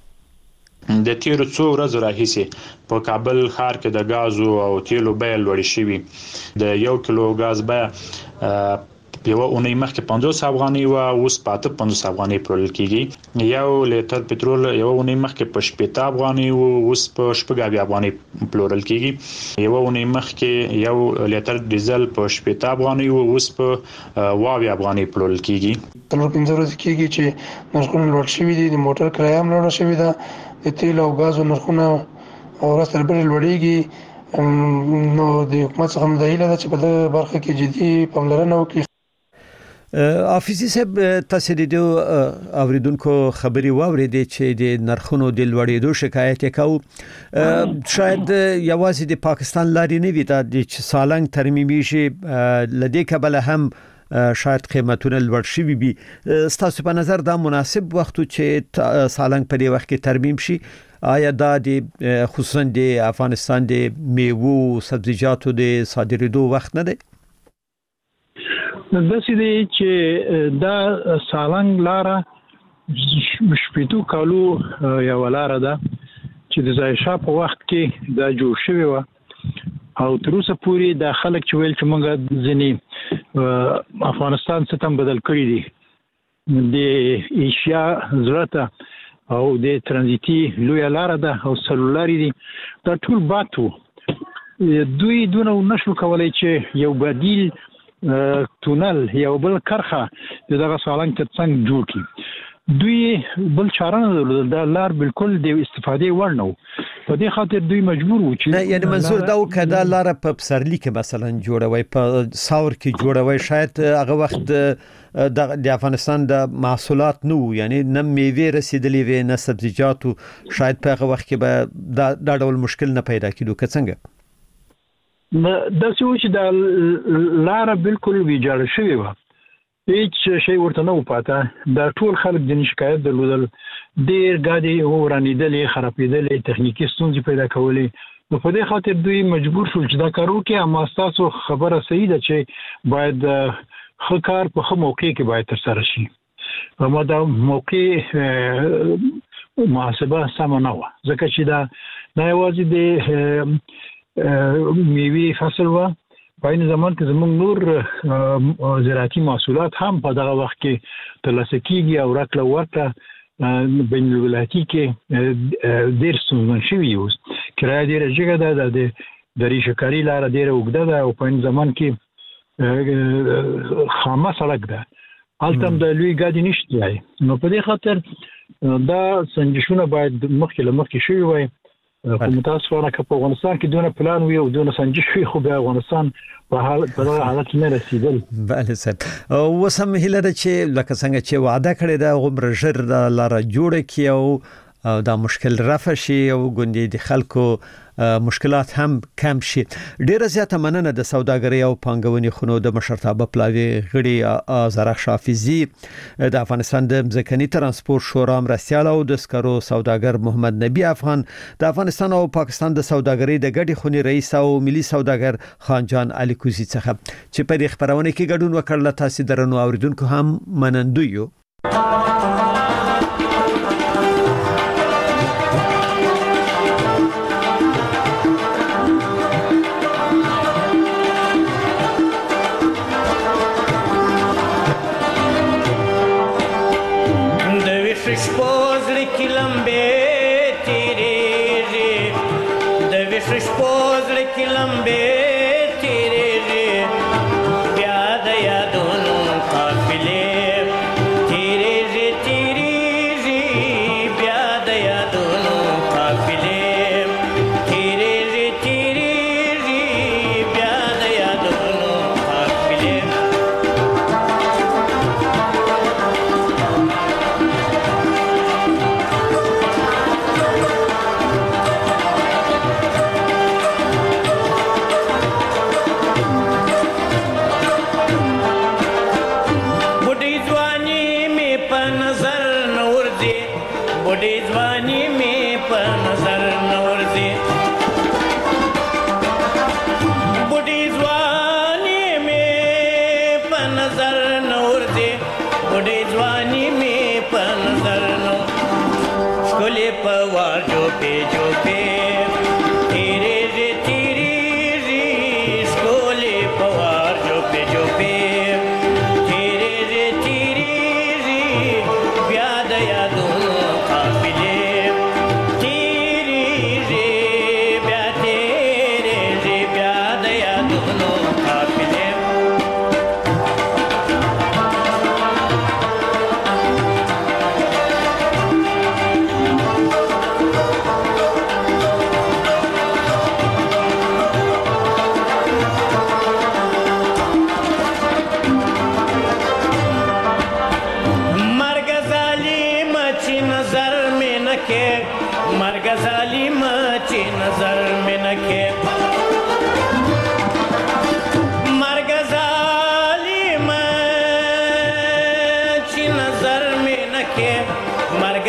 H: د تیرو څو ورځو راهیسې په کابل ښار کې د غازو او تیلو بیه لوړې شوې. د 1 کیلو غاز بیه یو اونۍ مخکې 50 افغانۍ و اوس په 50 افغانۍ پلورل کیږي. یو لیټر پټرول یو اونۍ مخکې په 60 افغانۍ و اوس په 60 افغانۍ پلورل کیږي. یو اونۍ مخکې یو لیټر ډیزل په 60 افغانۍ و اوس په 20 افغانۍ پلورل کیږي.
G: تر 15 ورځې کېږي چې نرخونه لوړ شوي دي، د موټر کرایه هم لوړه شوې ده، د تیل او غازو نرخونه ورځ تر بلې لوړېږي. نو د حکومت څخه مدعیله ده چې په دې برخه کې جدي پاملرنه وکړي.
B: حافظي صاحب تاسو د اوریدونکو خبري واوریدې چې د نرخونو د لوړېدو شکایت وکاو. شاید یوازې د پاکستان لارې نه وي دا چې سالنګ ترمیمي شي لدې کبله هم شاید قیمتونه لوړ شي وي. ستاسو په نظر دا مناسب وخت چې سالنګ په دې وخت کې ترمیم شي؟ آیا دا د خصوصا د افغانستان د میوو سبزیجاتو د صادرېدو وخت نه دی؟
D: داسې دی چې دا سالنګ لاره شپېتو کالو یو لاره ده چې د ځایشا په وخت کې دا جوړ شوی و او تر اوسه پورې د خلک چې ویل چې موږ ځینې افغانستان ستم بدل کړی دي د ایشیا زړه او د ترانزیتي لوی لاره ده او سلولاري دي دا ټول باتو. دوی دونه نشو کولای چې یو بدیل تونل یو بل کرخه دغه سالنګ ته څنګه جوړ کړي. دوی بل چاره نه د لار بالکل د استفادې وړ نه و. په دې خاطر دوی مجبور وو چې
B: نه، یعنی منظور دا و کدا لار په پسرلی کې مثلا جوړوي، په ساور کې جوړوي، شاید هغه وخت د افغانستان د محصولات نو یعنی نه میوه رسیدلې وي نه سبزیجاتو، شاید په هغه وخت کې به دا ډول مشکل نه پیدا کېدو. که څنګه
D: دا چې د لار بالکل ویجاړ شوی و، هیڅ شی ورته نه پاته. دا ټول خلک د شکایت درلودل، ډیر غاډي ورانیدلې، خرابېدلې، تخنیکی ستونزې پیدا کولې. نو په دې خاطر دوی مجبور شول چې دا کار وکړي. اما تاسو خبره صحیح ده چې باید خو کار په خو موقع کې باید تر سره شي. اما دا موقع محاسبه سم نه و، ځکه چې دا نه یوازې د میوه فصل و، په این زمان کې زموږ نور زراعتي محصولات هم په دغه وخت کې ترلاسه کیږي او راکړه ورکړه بین الولایتي کې ډېر ستونزمن شوي یو. کرایه ډېره جګه ده، د ریشهکاري لاره ډېره اوږده ده او په این زمان کې خامه سړک ده، هلته هم د لوی ګاډي نشته. نو په دې خاطر دا سنجشونه باید مخکې له مخکې شوي وای خو متاسفانه که په افغانستان کې دونه پلان وي او دونه سنجش وي خو بیا افغانستان په حالت نه رسیدل.
B: بله صاحب وسم هله ده چې لکه څنګه چې وعده کړی دا غومره ژر لاره جوړه کړي او دا مشکل رفع شي او ګوندې د خلکو مشکلات هم کم شي. ډیره زیاته مننه د سوداګرۍ او پانګونې خونو د مشرتابه پلاوي غړي زرخ حافظي، د افغانستان د ځمکني ترانسپورت شورا مرستیال او د سکرو سوداګر محمد نبی افغان، د افغانستان او پاکستان د سوداګرۍ د ګډې خونې رئیس او ملي سوداګر خان جان علي کوزي څخه چې په دې خبرونه کې ګډون وکړل. تاسو درنو اوریدونکو هم منندوی یو.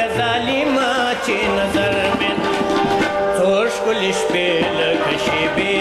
I: مرغ ظالم چې نظر من څوش کلیش په لکه شی به